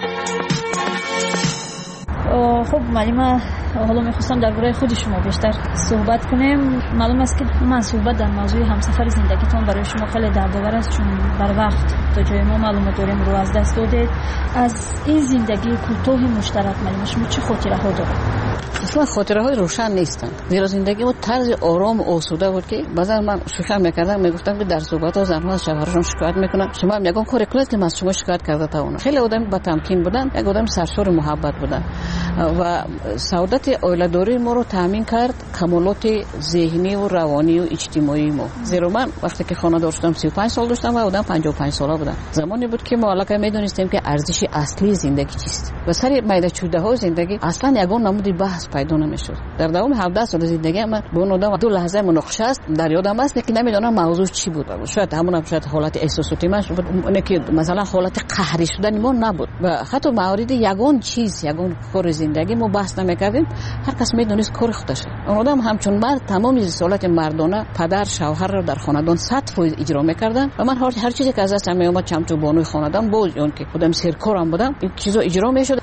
خب معلومه حالا میخواستم درباره خود شما بیشتر صحبت کنیم. معلوم است که من صحبت در موضوع همسفر زندگیتون برای شما خیلی دردآور است چون بر وقت تا جای ما معلومات داریم رو از دست دادید. از این زندگی کوتاه مشترک معلومه شما چه خاطره ها دارید؟ اصلا خاطره های روشن نیستن. زیرا زندگی ما طرز آرام و آسوده بود که بعضا من شوخی میکردم میگفتم که در صحبت ها زنها از شوهرشون شکایت میکنن، شما هم یگان کار کنید که از شما شکایت کرده تا اونا. خیلی آدم با تمکین بودن، یک آدم سرشار محبت بودن و سعادت عائله‌داری ما رو تامین کرد کمالات ذهنی و روانی و اجتماعی ما. زیرا من وقتی که خانه داشتم 35 سال داشتم و آدم 55 ساله بودم. زمانی بود که ما علاقه میدونستیم که ارزش اصلی زندگی چیست و سر میده چوده ها زندگی اصلا یگان نمودی بحث پیدا نمیشد. در دوام 17 سال زندگی من با اون آدم دو لحظه مناقشه است در یادم است که نمیدونم موضوع چی بود. شاید همون شاید حالت احساساتی من بود که مثلا حالت قهری شدن ما نبود و حتی موارد یگان چیز یگان کار زندگی ما بحث نمیکردیم. هر کس میدونست کار خودشه. اون آدم همچون مرد تمام رسالت مردانه پدر شوهر رو در خاندان 100% اجرا میکردن و من هر چیزی که از دستم میومد چمچو بانوی خاندان بود اون که خودم سرکارم بودم این چیزا اجرا میشد.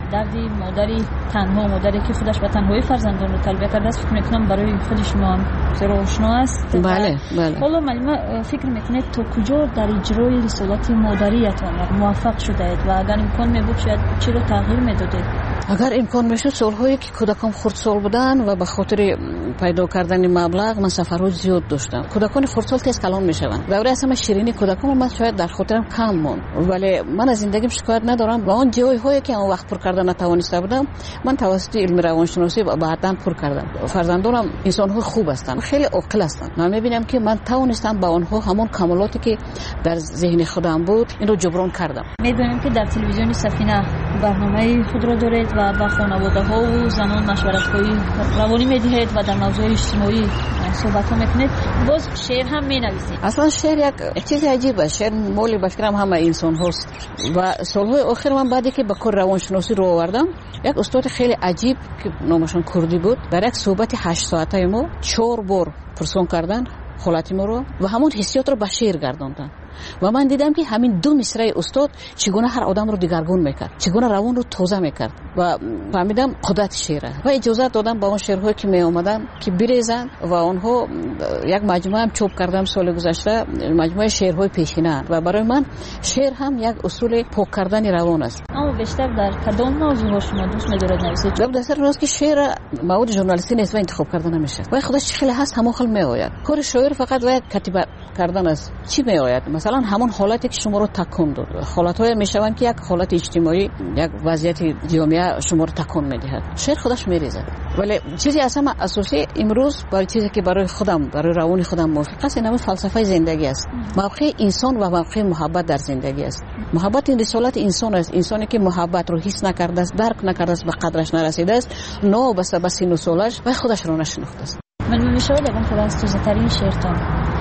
دردی مادری تنها، مادری که خودش به تنهایی فرزندان رو تربیت کرده است، فکر میکنم برای خود شما هم بسیار آشنا است. بله. حالا معلم فکر میکنید تا کجا در اجرای رسالت مادریتان موفق شده اید و اگر امکان میبود شاید چی رو تغییر میدادید؟ اگر امکان میشد سالهایی که کودکان خردسال بودن و به خاطر پیدا کردن مبلغ من سفرهای زیاد داشتم. کودکان خردسال تیز کلان میشوند. دوره اصلا شیرینی کودکان من شاید در خاطرم کم موند، ولی من از زندگیم شکایت ندارم. با اون جایهایی که اون وقت پر کردن نتوانسته بودم من توسط علم روانشناسی بعداً پر کردم. فرزندانم انسان‌های خوب هستند، خیلی عاقل هستند. من میبینم که من توانستم با اونها همون کمالاتی که در ذهن خودم بود این رو جبران کردم. میدونیم که در تلویزیون سفینه برنامه خود را دارید و با خانواده‌ها و زنان مشورت‌های روانی می‌دهید و در موضوع اجتماعی صحبت می‌کنید. باز شعر هم می‌نویسید. اصلا شعر یک چیز عجیبه. شعر مولی بشکرم همه انسان هست و سالهای آخر من بعدی که به کار روانشناسی رو آوردم یک استاد خیلی عجیب که نامشون کردی بود در یک صحبت 8 ساعته ما 4 بار پرسون کردن حالت ما رو و همون حسیات رو به شعر گرداندن و من دیدم که همین دو مصرع استاد چگونه هر آدم رو دگرگون میکرد، چگونه روان رو تازه میکرد و فهمیدم قدرت شعره و اجازه دادم با اون شعرهایی که می اومدن که بریزن و اونها یک مجموعه هم چوب کردم سال گذشته، مجموعه شعرهای پیشینه و برای من شعر هم یک اصول پاک کردن روان است. اما بیشتر در کدام موضوع شما دوست می‌دارید نویسید؟ در راست که شعر مواد ژورنالیستی نیست و انتخاب کردن نمیشه و خودش خیلی هست همون خل میآید. کار شاعر فقط و کتابت کردن است. چی میآید؟ مثلا همون حالتی که شما رو تکون داد، حالت‌های میشوند که یک حالت اجتماعی، یک وضعیت جامعه شما رو تکون میدهد. شعر خودش میریزه. ولی چیزی اصلا اساسی امروز برای چیزی که برای خودم، برای روان خودم موافق است، این فلسفه زندگی است. موقع انسان و موقع محبت در زندگی است. محبت این رسالت انسان است. انسانی که محبت رو حس نکرده است، درک نکرده است، به قدرش نرسیده است، نو بسته به سین و سالش و خودش رو نشناخته است. من میشود اون پرستوزترین شعرتان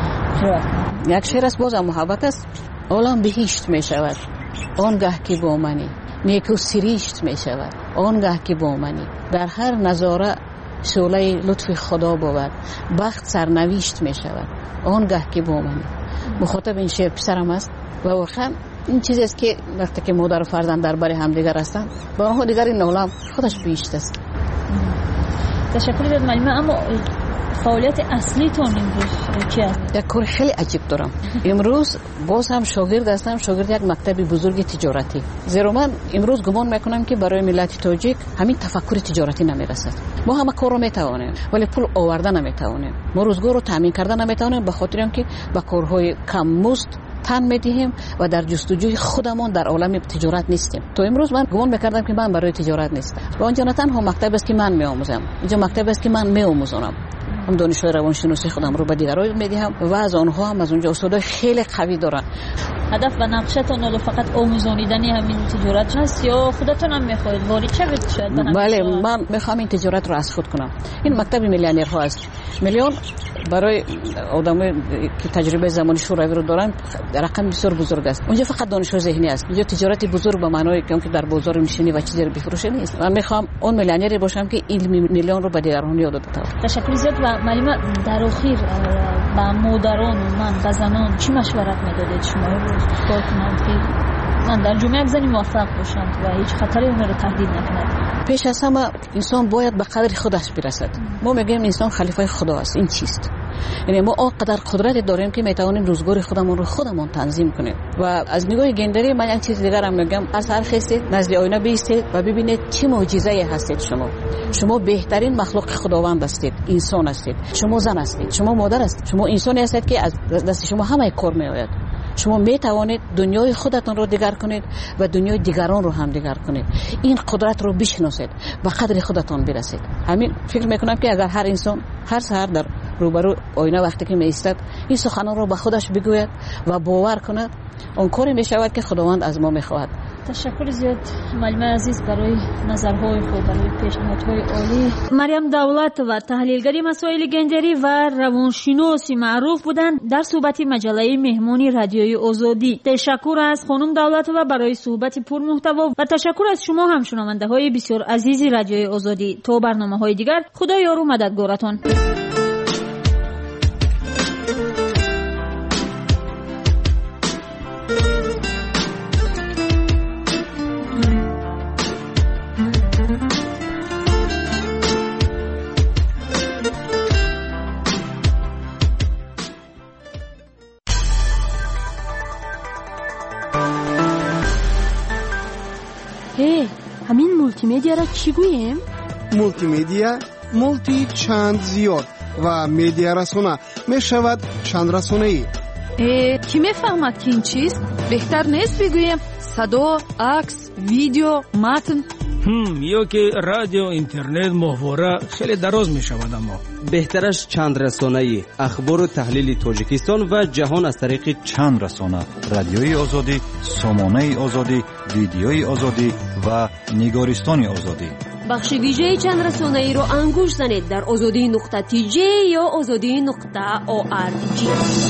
یک شعر است باز محبت است. عالم بهشت می شود آنگه که با منی، نیکو سریشت می شود آنگه که با منی، در هر نظاره شعله لطف خدا بود، بخت سرنوشت می شود آنگه که با منی. مخاطب این شعر پسرم است و واقعا این چیزی است که وقتی که مادر و فرزند در بر هم دیگر هستند با آنها دیگر این عالم خودش بهشت است. تشکر از معلم. اما فعالیت اصلیتون امروز چی است؟ یک کار خیلی عجیب دارم. امروز باز هم شاگرد هستم، شاگرد یک مکتب بزرگ تجارتی. زیرا من امروز گمان میکنم که برای ملت تاجیک همین تفکر تجارتی نمیرسد. ما همه کار رو میتوانیم ولی پول آوردن نمیتوانیم. ما روزگار رو تامین کردن نمیتوانیم به خاطر اینکه با کارهای کم مزد تن میدهیم و در جستجوی خودمون در عالم تجارت نیستیم. تو امروز من گمان میکردم که من برای تجارت نیستم. و اونجا نه تنها مکتب است که من میآموزم، اینجا مکتب است که من میآموزم. هم دانشجوی روانشناسی خودم رو به دیگران میدهم و از آنها هم از اونجا استادای خیلی قوی دارن. هدف و نقشتون فقط آموزانیدنی همین تجارت هست یا خودتون هم میخواهید وارد شوید شاید؟ بله من میخوام این تجارت رو از خود کنم. این مکتب میلیونرها است. میلیون برای آدمایی که تجربه زمانی شوروی رو دارن رقم بسیار بزرگ است. اونجا فقط دانشجو ذهنی است. اینجا تجارت بزرگ به معنای که در بازار نشینی و چیزی رو بفروشه نیست. من میخوام اون میلیونری باشم که این میلیون رو به دیگران یاد بدم. تشکر زیاد. و معلم در اخیر با مادران و من و زنان چی مشورت میدادید شما رو کار کنند که من در جامعه زنی موفق باشند و هیچ خطری اون رو تهدید نکنند؟ پیش از همه انسان باید به قدر خودش برسد. ما میگیم انسان خلیفه خدا است. این چیست؟ یعنی ما آنقدر قدرت داریم که میتوانیم روزگار خودمون رو خودمون تنظیم کنیم. و از نگاه گندری من یک چیز دیگر هم میگم، از هر خستید نزد آینه بیستید و ببینید چه معجزه‌ای هستید. شما بهترین مخلوق خداوند هستید، انسان هستید، شما زن هستید، شما مادر هستید، شما انسانی هستید که از دست شما همه کار میآید. شما می توانید دنیای خودتون رو دیگر کنید و دنیای دیگران رو هم دیگر کنید. این قدرت رو بشناسید، به قدر خودتون برسید. همین فکر میکنم که اگر هر انسان هر سحر در روبرو آینه وقتی که میایستد این سخنان رو به خودش بگوید و باور کند، اون کاری میشود که خداوند از ما میخواهد. تشکر زیاد معلم عزیز برای نظرهای خود، برای پیشنهادهای عالی. مریم دولت و تحلیلگری مسائل گندری و روانشناسی معروف بودند در صحبت مجله مهمانی رادیوی آزادی. تشکر از خانم دولت و برای صحبت پر محتوا و تشکر از شما هم شنونده های بسیار عزیزی رادیوی آزادی. تا برنامه‌های دیگر، خدا یار و مددگارتان. مولتیمدیا را چی گوییم؟ مولتیمدیا مولتی چند زیاد و مدیا رسانه می شود چند رسانه‌ای. کی میفهمد که این چیست؟ بهتر نیست بگوییم صدا، عکس، ویدیو، متن؟ یا که رادیو، اینترنت، محتوا خیلی دراز می شود. اما بهترش چند رسانه‌ای، اخبار و تحلیل تاجیکستان و جهان از طریق چند رسانه: رادیوی آزادی، سامانه آزادی، ویدیوی آزادی و نگارستان آزادی. بخش ویژه چند رسانه‌ای رو انگوش زنید در azadi.tj یا azadi.org.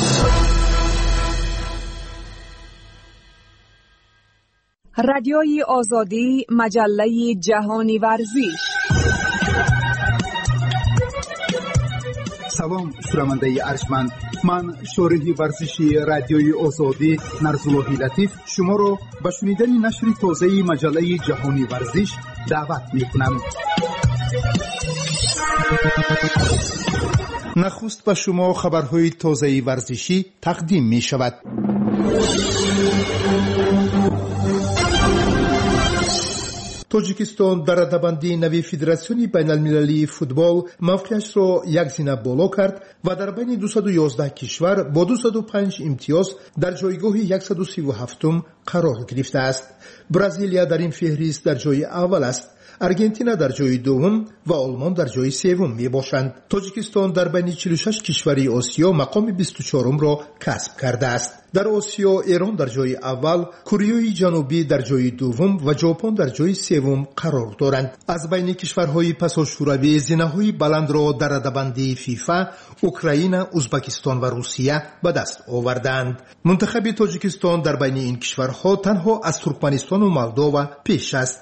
رادیوی آزادی، مجله جهانی ورزش. سلام شنونده ارجمند، من شارح ورزشی رادیوی آزادی نرزاللهی لطیف شما را به شنیدن نشر تازه مجله جهانی ورزش دعوت می‌کنم. نخست به شما خبرهای تازه ورزشی تقدیم می‌شود. توجیکستان در رده‌بندی نوی فدراسیون بین المللی فوتبال موقعش را یک زینه بالا کرد و در بین 211 کشور با 205 امتیاز در جایگاه 137م قرار گرفته است. برزیلیا در این فهرست در جای اول است. ارژانتین در جای دوم و آلمان در جای سوم می باشند. تاجیکستان در بین 46 کشوری آسیا مقام 24م را کسب کرده است. در آسیا ایران در جای اول، کره جنوبی در جای دوم و ژاپن در جای سوم قرار دارند. از بین کشورهای پساشوروی زینه‌های بلند را در رده‌بندی فیفا اوکراین، ازبکستان و روسیه به دست آوردند. منتخب تاجیکستان در بین این کشورها تنها از ترکمنستان و مولداوا پیش است.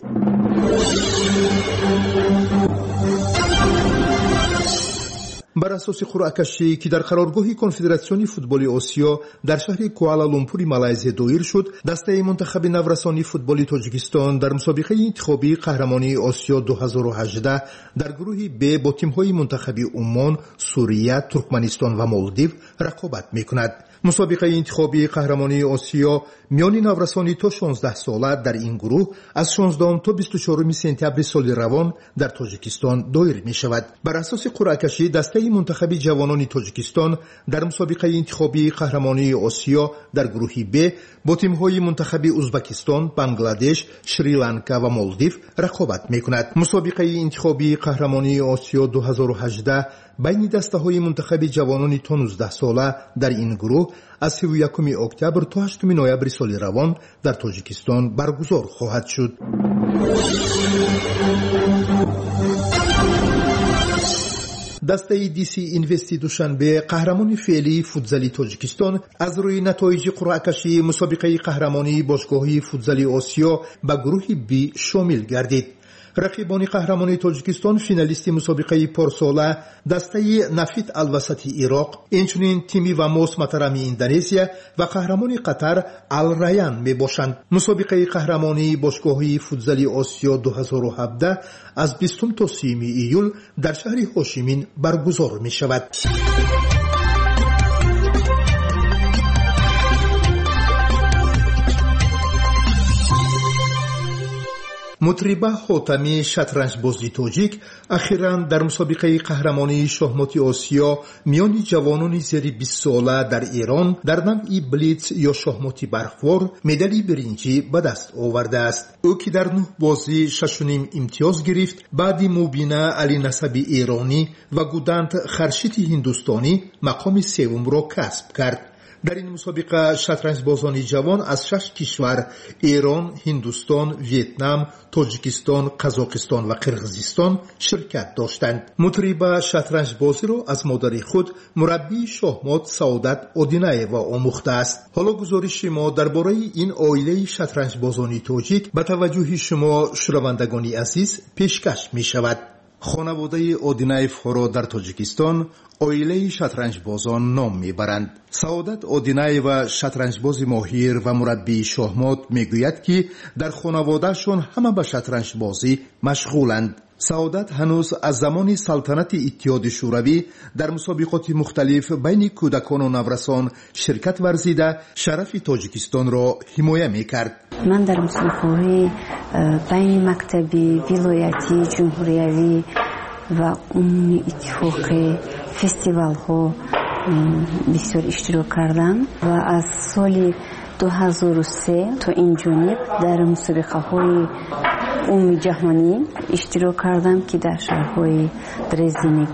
بر اساس قرعه کشی که در قرارگاه کنفدراسیون فوتبال آسیا در شهر کوالالامپور مالزی دایر شد، دسته منتخب نورسانی فوتبال تاجیکستان در مسابقه انتخابی قهرمانی آسیا 2018 در گروه ب با تیم‌های منتخبی عمان، سوریه، ترکمنستان و مالدیو رقابت می‌کند. مسابقه انتخابی قهرمانی آسیا میان نورسانی تا 16 ساله در این گروه از 16 تا 24 سپتامبر سال روان در تاجیکستان دایر می شود. بر اساس قرعه کشی دسته منتخبی جوانان تاجیکستان در مسابقه انتخابی قهرمانی آسیا در گروه ب با تیم‌های منتخبی ازبکستان، بنگلادش، شریلانکا و مالدیو رقابت می کند. مسابقه انتخابی قهرمانی آسیا 2018 بین دسته‌های منتخب جوانان تا 19 ساله در این گروه از 31 اکتبر تا 8 نوامبر سال روان در تاجیکستان برگزار خواهد شد. دسته دیسی اینوستی دوشنبه قهرمان فعلی فوتزالی تاجیکستان از روی نتایج قرعه کشی مسابقه قهرمانی باشگاهی فوتزالی آسیا به گروه بی شامل گردید. رقیبان قهرمانی تاجیکستان فینالیست مسابقه پارساله دسته نفت الوسطی عراق، اینچنین تیمی و موس مترمی اندونزیا و قهرمان قطر الریان می باشند. مسابقه قهرمانی باشگاهی فوتزالی آسیا 2017 از 20 تا 30 ایول در شهر هاشیمین برگزار می شود. مطربه حاتمی شطرنج بازی تاجیک اخیراً در مسابقه قهرمانی شاهمات آسیا میان جوانان زیر 20 ساله در ایران در نوع بلیتز یا شاهماتی برخوار مدال برنجی به دست آورده است. او که در 9 بازی 6.5 امتیاز گرفت، بعد مبینه علی نسبی ایرانی و گودند خرشیت هندوستانی مقام سوم را کسب کرد. در این مسابقه شطرنج بازان جوان از 6 کشور ایران، هندوستان، ویتنام، تاجیکستان، قزاقستان و قرقیزستان شرکت داشتند. مطرب شطرنج بازی را از مادر خود مربی شاهمات سعادت آدینایوا آموخته است. حالا گزارش ما درباره این عائله شطرنج بازان تاجیک به توجه شما شنوندگان عزیز پیشکش می شود. خانواده آدینایف را در تاجیکستان عائله شطرنج بازان نام میبرند. سعادت آدینایو شطرنج باز ماهر و مربی شاهمات میگوید که در خانوادهشان همه به شطرنج بازی مشغولند. سعادت هنوز از زمان سلطنت اتحاد شوروی در مسابقات مختلف بین کودکان و نورسان شرکت ورزیده شرف تاجیکستان را حمایت می‌کرد. من در مسابقات بین مکتبی، ولایتی، جمهوریوی و عمومی اتفاقی فستیوال‌ها بسیار اشتراک کردم و از سال 2003 تا این جانب در مسابقه‌های عمومی جهانی اشتراک کردم که در شهرهای درزدن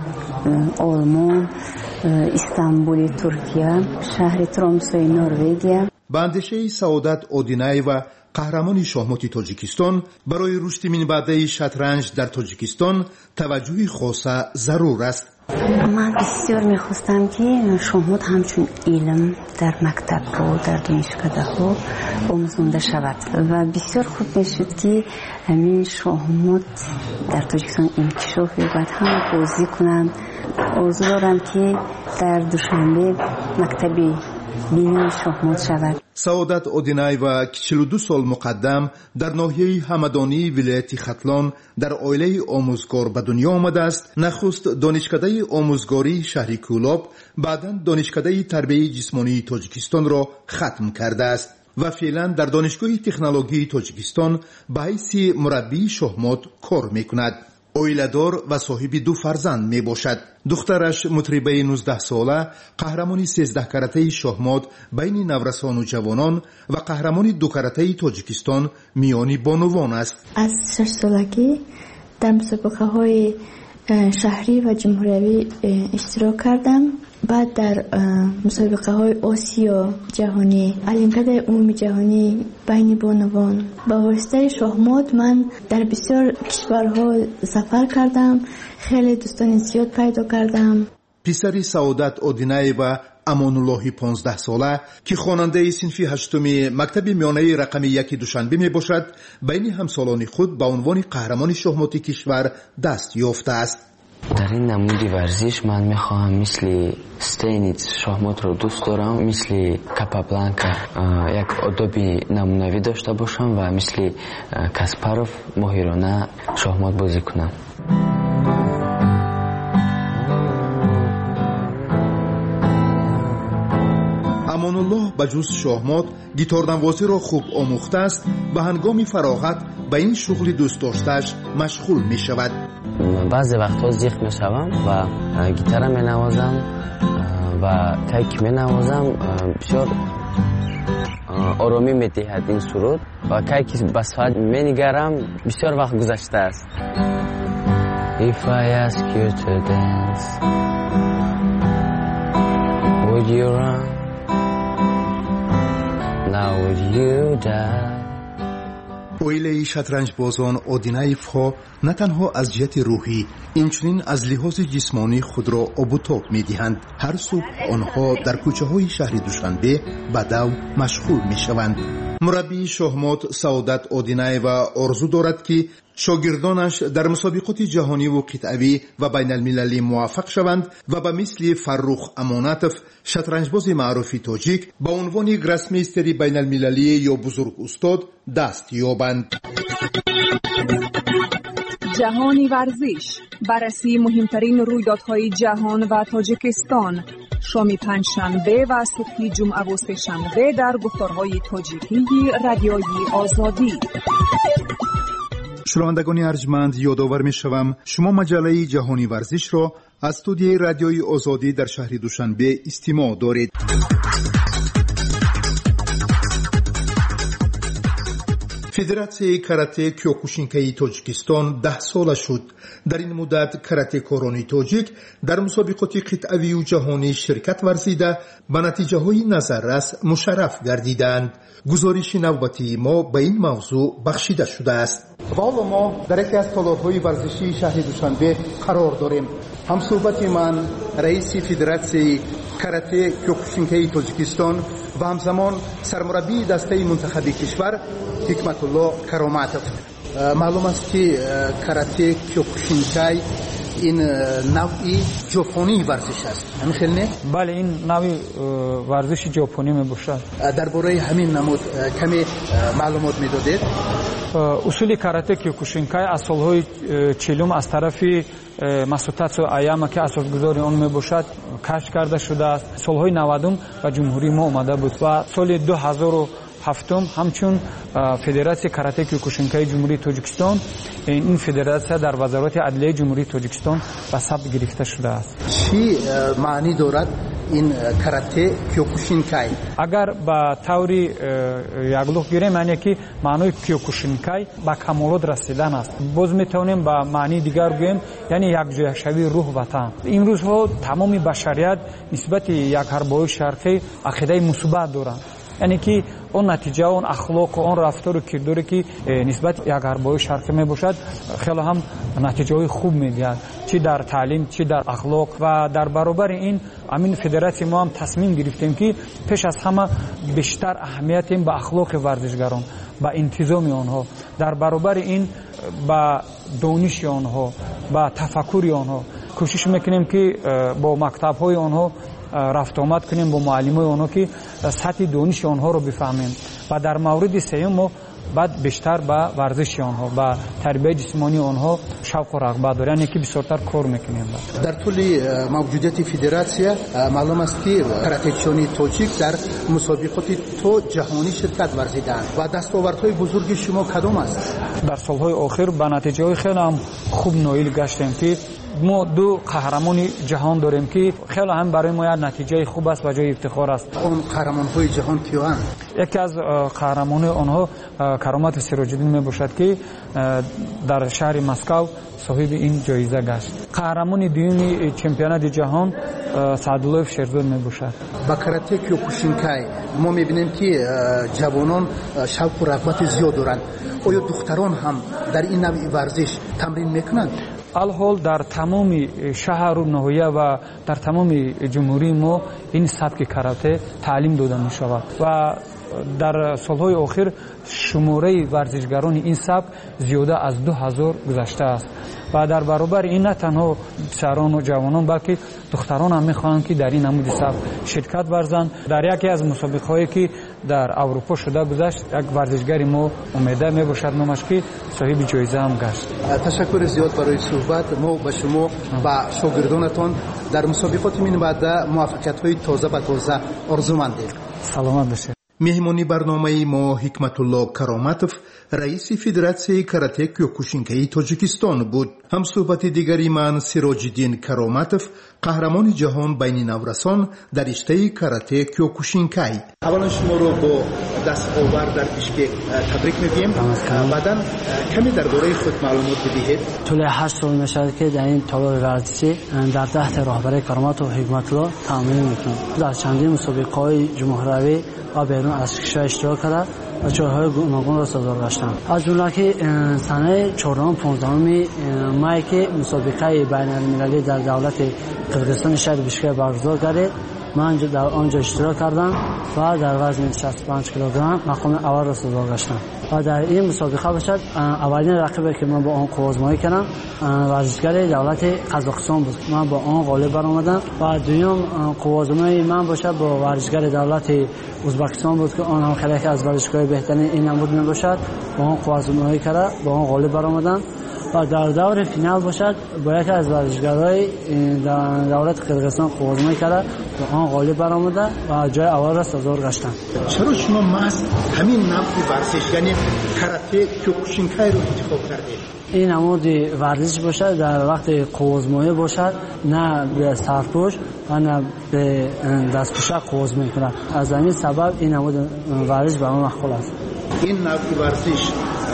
آلمان، استانبول ترکیه، شهر ترامسای نروژ. به اندیشه سعادت اودینایوا قهرمان شахمати تاجیکستان برای رشد منبعده شطرنج در تاجیکستان توجه خاص ضرور است. من بسیار میخواستم که شахمат همچون علم در مکتب ها در دانشکده ها آموزانده شود و بسیار خوب میشد که همین شахمат در تاجیکستان انکشاف یابد، همه بازی کنند. آرزو دارم که در دوشنبه مکتبی بینی شахмат شود. سعادت اودینایوا 42 سال مقدم در ناحیه همدانی ولایت ختلان در عائله آموزگار به دنیا آمده است. نخست دانشکده آموزگاری شهر کولاب، بعداً دانشکده تربیت جسمانی تاجیکستان را ختم کرده است و فعلا در دانشگاه تکنولوژی تاجیکستان به حیث مربی شахмат کار میکند. اویلدار و صاحب 2 فرزند می باشد. دخترش مطربه 19 ساله، قهرمان 13 کرته شахмат بین نورسان و جوانان و قهرمان 2 کرته تاجیکستان میانی بانوان است. از 6 سالگی در مسابقه های شهری و جمهوریوی اشتراک کردم. بعد در مسابقه های آسیا جهانی، المپیاد عمومی جهانی بین بانوان با واسطه شахмат من در بسیار کشورها سفر کردم، خیلی دوستان زیاد پیدا کردم. پسر سعادت اودینایوا امانالله 15 ساله که خواننده صنف 8 مکتب میانه رقم 1 دوشنبه می باشد، بین همسالان خود به عنوان قهرمان شахмати کشور دست یافته است. در این نمودی ورزش من میخواهم مثل استینیتس شахмат رو دوست دارم، مثل کاپابلانکا یک آدابی نمونوی داشته باشم و مثل کاسپاروف ماهرانه شахмат بازی کنم. امانالله بجز شахмат گیتاردنوازی را خوب آموخته است. به هنگام فراغت به این شغل دوست داشته‌اش مشغول می شود. بعضی وقتها زیخ می شوم و گیتار می نوازم و کیک می نوازم. بسیار آرامی می دهد این سرود و کیک به ساعت می نگرم. بسیار وقت گذشته است. If I ask you to dance, would you run? Now would you die? اویله شطرنج بازان اودینایوها نه تنها از جهت روحی اینچنین از لحاظ جسمانی خود را آب و تاب می دهند. هر صبح آنها در کوچه های شهر دوشنبه به دو مشغول می شوند. مربی شахмат سعادت اودینایوا آرزو دارد که شاگردانش در مسابقات جهانی و قطعی و بین المللی موفق شوند و به مثل فرخ امانتوف شطرنجباز معروف تاجیک به عنوان گراسمیستر بین المللی یا بزرگ استاد دست یابند. جهانی ورزش، بررسی مهمترین رویدادهای جهان و تاجیکستان، شام پنجشنبه و صبح جمعه و سه‌شنبه در گفتارهای تاجیکی رادیوی آزادی. شنوندگان ارجمند، یادآور می‌شوم شما مجله جهانی ورزش را از استودیوی رادیوی آزادی در شهر دوشنبه استماع دارید. فدراسیون کاراته کیوکوشینکای تاجیکستان 10 ساله شد. در این مدت کاراته کارانی تاجیک در مسابقات قطعی و جهانی شرکت ورزیده به نتیجه های نظررس مشرف گردیدند. گزارش نوبتی ما به این موضوع بخشیده شده است. و حالا ما در یکی از تالارهای ورزشی شهر دوشنبه قرار داریم. همصحبت من رئیس فدراسیون کاراته کیوکوشینکای تاجیکستان و همزمان سرمربی دسته منتخب کشور حکمت الله کراماتوف. معلوم است که کاراته کیوکوشینکای این نوعی ژاپنی ورزش است. همین خیلی نه؟ بله، این نوعی ورزش ژاپنی می باشد. درباره همین نمود کمی معلومات میدادید؟ усули карате киокушинкай аз солҳои 40 аз тарафи Масутацу Аяма ки асосгузори он мебошад кашф карда шудааст. Солҳои 90 ба ҷумҳурии мо омада буд ва соли 2007 ҳамчун Федератсияи карате киокушинкаи ҷумҳурии Тоҷикистон, ин федератсия дар вазороти адлияи ҷумҳурии Тоҷикистон ба сабт гирифта шудааст. чӣ маънӣ дорад ин карате киокушинкай? агар ба таври яглух гирем яъне ки маънои киокушинкай ба камолот расидан аст. боз метавонем ба маънии дигар гӯем, яъне якҷояшавии рӯҳ ва тан. имрӯзҳо тамоми башарият нисбати якҳарбои шарқӣ ақидаи мусбат доранд, яъне ки он натиҷа, он ахлоқу он рафтору кирдоре ки нисбати якҳарбои шарқӣ мебошад хело ҳам натиҷаҳои хуб медиҳад, чӣ дар таълим, чӣ дар ахлоқ. ва дар баробари ин амин федератсия мо ҳам тасмим гирифтем ки пеш аз ҳама бештар аҳамият диҳем ба ахлоқи варзишгарон, ба интизоми онҳо, дар баробари ин ба дониши онҳо, ба тафаккури онҳо кӯшиш мекунем ки бо мактабҳои онҳо рафтомад кунем, бо муаллимои онҳо ки сатҳи дониши онҳоро бифаҳмем. ва дар мавриди сеюм мо баъд бештар ба варзиши онҳо, ба тарбияи ҷисмонии онҳо шавқу рағбат дорем, яъне ки бисёртар кор мекунем. дар тӯли мавҷудияти федератсия маълум аст ки каратечиёни тоҷик дар мусобиқоти то ҷаҳонӣ ширкат варзидаанд ва дастовардҳои бузурги шумо кадом аст? дар солҳои охир ба натиҷаҳои хеле ҳам хуб ноил гаштем ки мо ду қаҳрамони ҷаҳон дорем ки хеле ҳам барои мо як натиҷаи хуб аст ва ҷои ифтихор аст. он қаҳрамонҳои ҷаҳон киёанд? яке аз қаҳрамонои онҳо Каромату Сироҷиддин мебошад ки дар шаҳри Москав соҳиби ин ҷоиза гашт. қаҳрамони дуюми чемпионати ҷаҳон Саъдуллоев Шерзод мебошад. ба карате киокушинкай мо мебинем ки ҷавонон шавқу рағбати зиёд доранд. оё духтарон ҳам дар ин навъи варзиш тамрин мекунанд? алҳол дар тамоми шаҳру ноҳия ва дар тамоми ҷумҳурии мо ин сабки карате таълим дода мешавад ва дар солҳои охир шумораи варзишгарони ин сабк зиёда аз 2000 гузаштааст ва дар баробари ин на танҳо писарону ҷавонон балки духтарон ҳам мехоҳанд ки дар ин намуди сабк ширкат варзанд. дар яке аз мусобиқаҳое ки дар аврупо шуда гузашт як варзишгари мо Умеда мебошад номаш ки соҳиби ҷоиза ҳам гашт. ташаккури зиёд барои суҳбат. мо ба шумо ба шогирдонатон дар мусобиқоти минбаъда муваффақиятҳои тоза ба тоза орзумандем. саломат бошед. меҳмони барномаи мо Ҳикматулло Кароматов, раиси Федератсияи карате киокушинкаи Тоҷикистон буд. ҳамсӯҳбати дигари ман Сироҷиддин Кароматов, қаҳрамони ҷаҳон байни наврасон дар риштаи карате киокушинкай. аввалан шуморо бо дастовар дар Бишкек табрик мегӯем. баъдан каме дар бораи худ маълумот бидиҳед. тӯли 8 сол мешавад ки дар ин толори варзишӣ дар таҳти роҳбарии Кароматов Ҳикматулло тамрин мекунам. дар чандин мусобиқаҳои ҷумҳуравӣ ва берун аз кишвар иштирок карда ва ҷойҳои гуногунро сазор гаштам. аз ҷумла ки санаи 14-15 май ки мусобиқаи байналмилалӣ дар давлати Қирғизистони шаҳри Бишкек баргузор гардид, ман дар он ҷо иштирок кардам ва дар вазни 65 килограмм мақоми аввалро сазор гаштам. ва дар ин мусобиқа бошад аввалин рақибе ки ман бо он қуввозмоӣ кардам варзишгари давлати Қазоқистон буд. ман бо он ғолиб баромадам. ва дуюм қуввозмои ман бошад бо варзишгари давлати Ӯзбекистон буд ки он ҳам хеле аз варзишгоҳои беҳтарини ин намуд мебошад. бо он қуввозмоӣ карда бо он ғолиб баромадам. ва дар даври финал бошад бо яке аз варзишгарои давлати Қирғизистон қуввозмоӣ карда бо он ғолиб баромада ва ҷои аввалро сазор гаштам. чаро шумо маҳз ҳамин навъи варзиш яъне карате киокушинкайро интихоб кардед? این نمود ورزش باشد در وقت قوزمایی باشد نه به سرپوش و نه به دستپوشک قوز میکنند. از همین سبب این نمود ورزش به ما مخول است. این نوع ورزش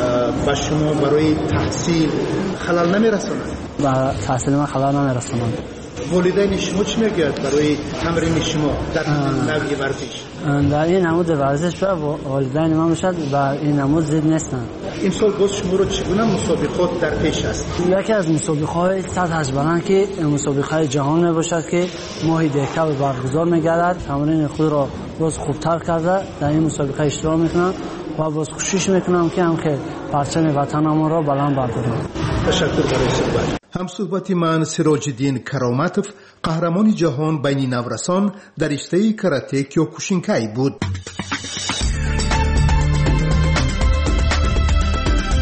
به شما برای تحصیل خلل نمیرساند؟ به تحصیل من خلل نمیرساند. والدین شما چی میگوید برای تمرین شما در نوع ورزش؟ در این نمود ورزش به والدین ما میشد و این نمود زید نیستند. امسال باز شما رو چگونه مسابقات در پیش است؟ یکی از مسابقه‌های سطح بلند که مسابقه جهان میباشد که ماهی دکتر برگزار میگردد. تمرین خود را باز خوبتر کرده در این مسابقه اشتراک میکنم و باز کوشش میکنم که هم که پرچم وطنم را بلند بردارم. تشکر برای صحبت. ҳамсӯҳбати ман Сироҷиддин Кароматов, қаҳрамони ҷаҳон байни наврасон дар риштаи карате киокушинкай буд.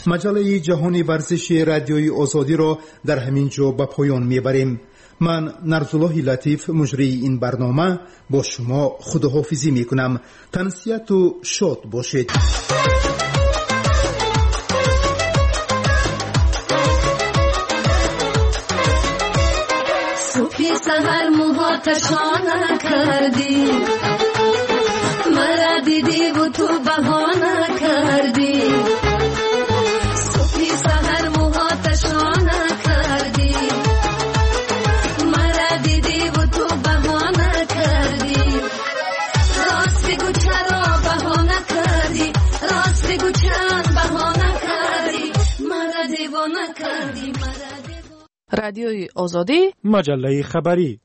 مجله جهانی ورزش رادیوی آزادی را در همین جا به پایان میبریم. من نرزالله لطیف مجری این برنامه با شما خداحافظی میکنم. تنسیت و شاد باشید. صبح سحر موهاتشان کردی، مرا دیدی و تو بهانه کردی. صبح سحر موهاتشان کردی، مرا دیدی و تو بهانه کردی. راست بگو چرا بهانه کردی، راست بگو چند بهانه کردی، مرا دیوانه کردی. رادیوی آزادی، مجله خبری.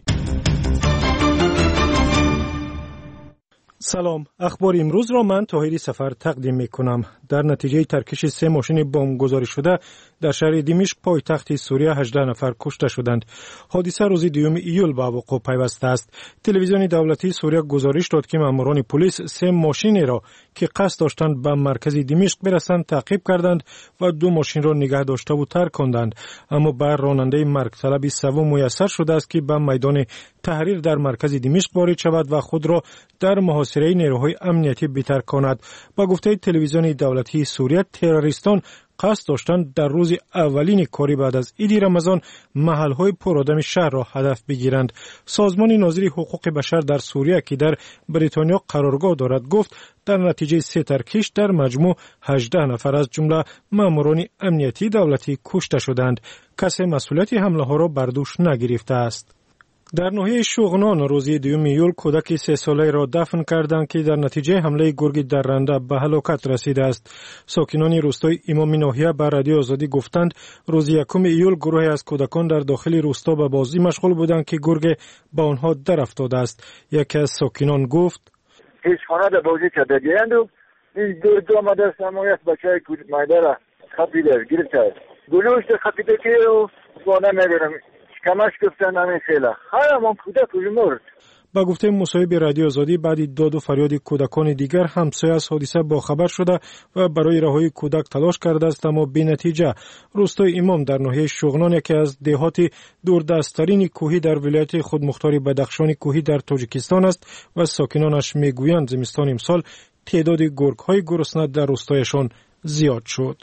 سلام، اخبار امروز را من طاهری سفر تقدیم می کنم. در نتیجه ترکش 3 ماشین بمب گذاری شده در شهر دمشق پایتخت سوریه 18 نفر کشته شدند. حادثه روز 2 ایول به وقوع پیوسته است. تلویزیون دولتی سوریه گزارش داد که ماموران پلیس 3 ماشین را که قصد داشتند به مرکز دمشق برسند تعقیب کردند و 2 ماشین را نگه داشته و ترک کردند. اما بر راننده مرگ طلب سوم میسر شده است که به میدان تحریر در مرکز دمشق وارد شود و خود را در محاصره نیروهای امنیتی بترک کند. با گفته تلویزیون دولتی سوریه، تروریستان قصد داشتند در روز اولین کاری بعد از عید رمضان محل‌های پرآدم شهر را هدف بگیرند. سازمان ناظر حقوق بشر در سوریه که در بریتانیا قرارگاه دارد گفت در نتیجه 3 ترکش در مجموع 18 نفر از جمله ماموران امنیتی دولتی کشته شدند. کسی مسئولیت حمله ها را بر دوش نگرفته است. در ناحیه شغنان روز 2 ایول کودک 3 ساله را دفن کردند که در نتیجه حمله گرگ درنده به هلاکت رسیده است. ساکنان روستای امام ناحیه به رادیو آزادی گفتند روز 1 ایول گروهی از کودکان در داخل روستا به بازی مشغول بودند که گرگ به آنها در افتاده است. یکی از ساکنان گفت پیشخانه در بازی کردند و این دو آمده است اما یک بچه مادر خفیده گرفته گلوش خفیده که بانه ندارم کمش گفتن همین خیلی همون کودک مرد. با گفته مصاحبه رادیو آزادی بعد داد و فریاد کودکان دیگر همسایه از حادثه باخبر شده و برای رهایی کودک تلاش کرده است اما بی‌نتیجه. روستای امام در ناحیه شغنان یکی از دهات دوردستترین کوهی در ولایت خودمختار بدخشان کوهی در تاجیکستان است و ساکنانش میگویند زمستان امسال تعداد گرگ‌های گرسنه در روستایشان زیاد شد.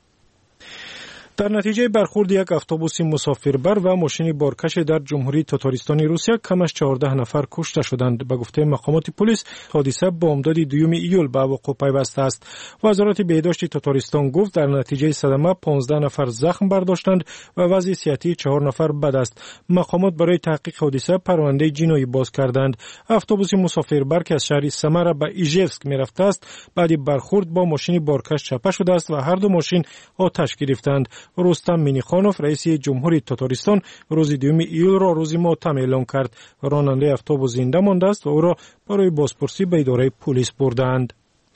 در نتیجه برخورد یک اتوبوس مسافربر و ماشین بارکش در جمهوری تاتارستان روسیه کمش 14 نفر کشته شدند. به گفته مقامات پلیس حادثه بامداد 2 ایول به وقوع پیوسته است. وزارت بهداشت تاتارستان گفت در نتیجه صدمه 15 نفر زخم برداشتند و وضع صحتی 4 نفر بد است. مقامات برای تحقیق حادثه پرونده جنایی باز کردند. اتوبوس مسافربر که از شهر سمر به ایژفسک می‌رفته است بعد برخورد با ماشین بارکش چپه شده است و هر دو ماشین آتش گرفتند. رستم مینیخانوف رئیس جمهوری تاتارستان روز 2 ایول را روز ماتم اعلام کرد. راننده اتوبوس زنده مانده است و او را برای بازپرسی به اداره پلیس بردند.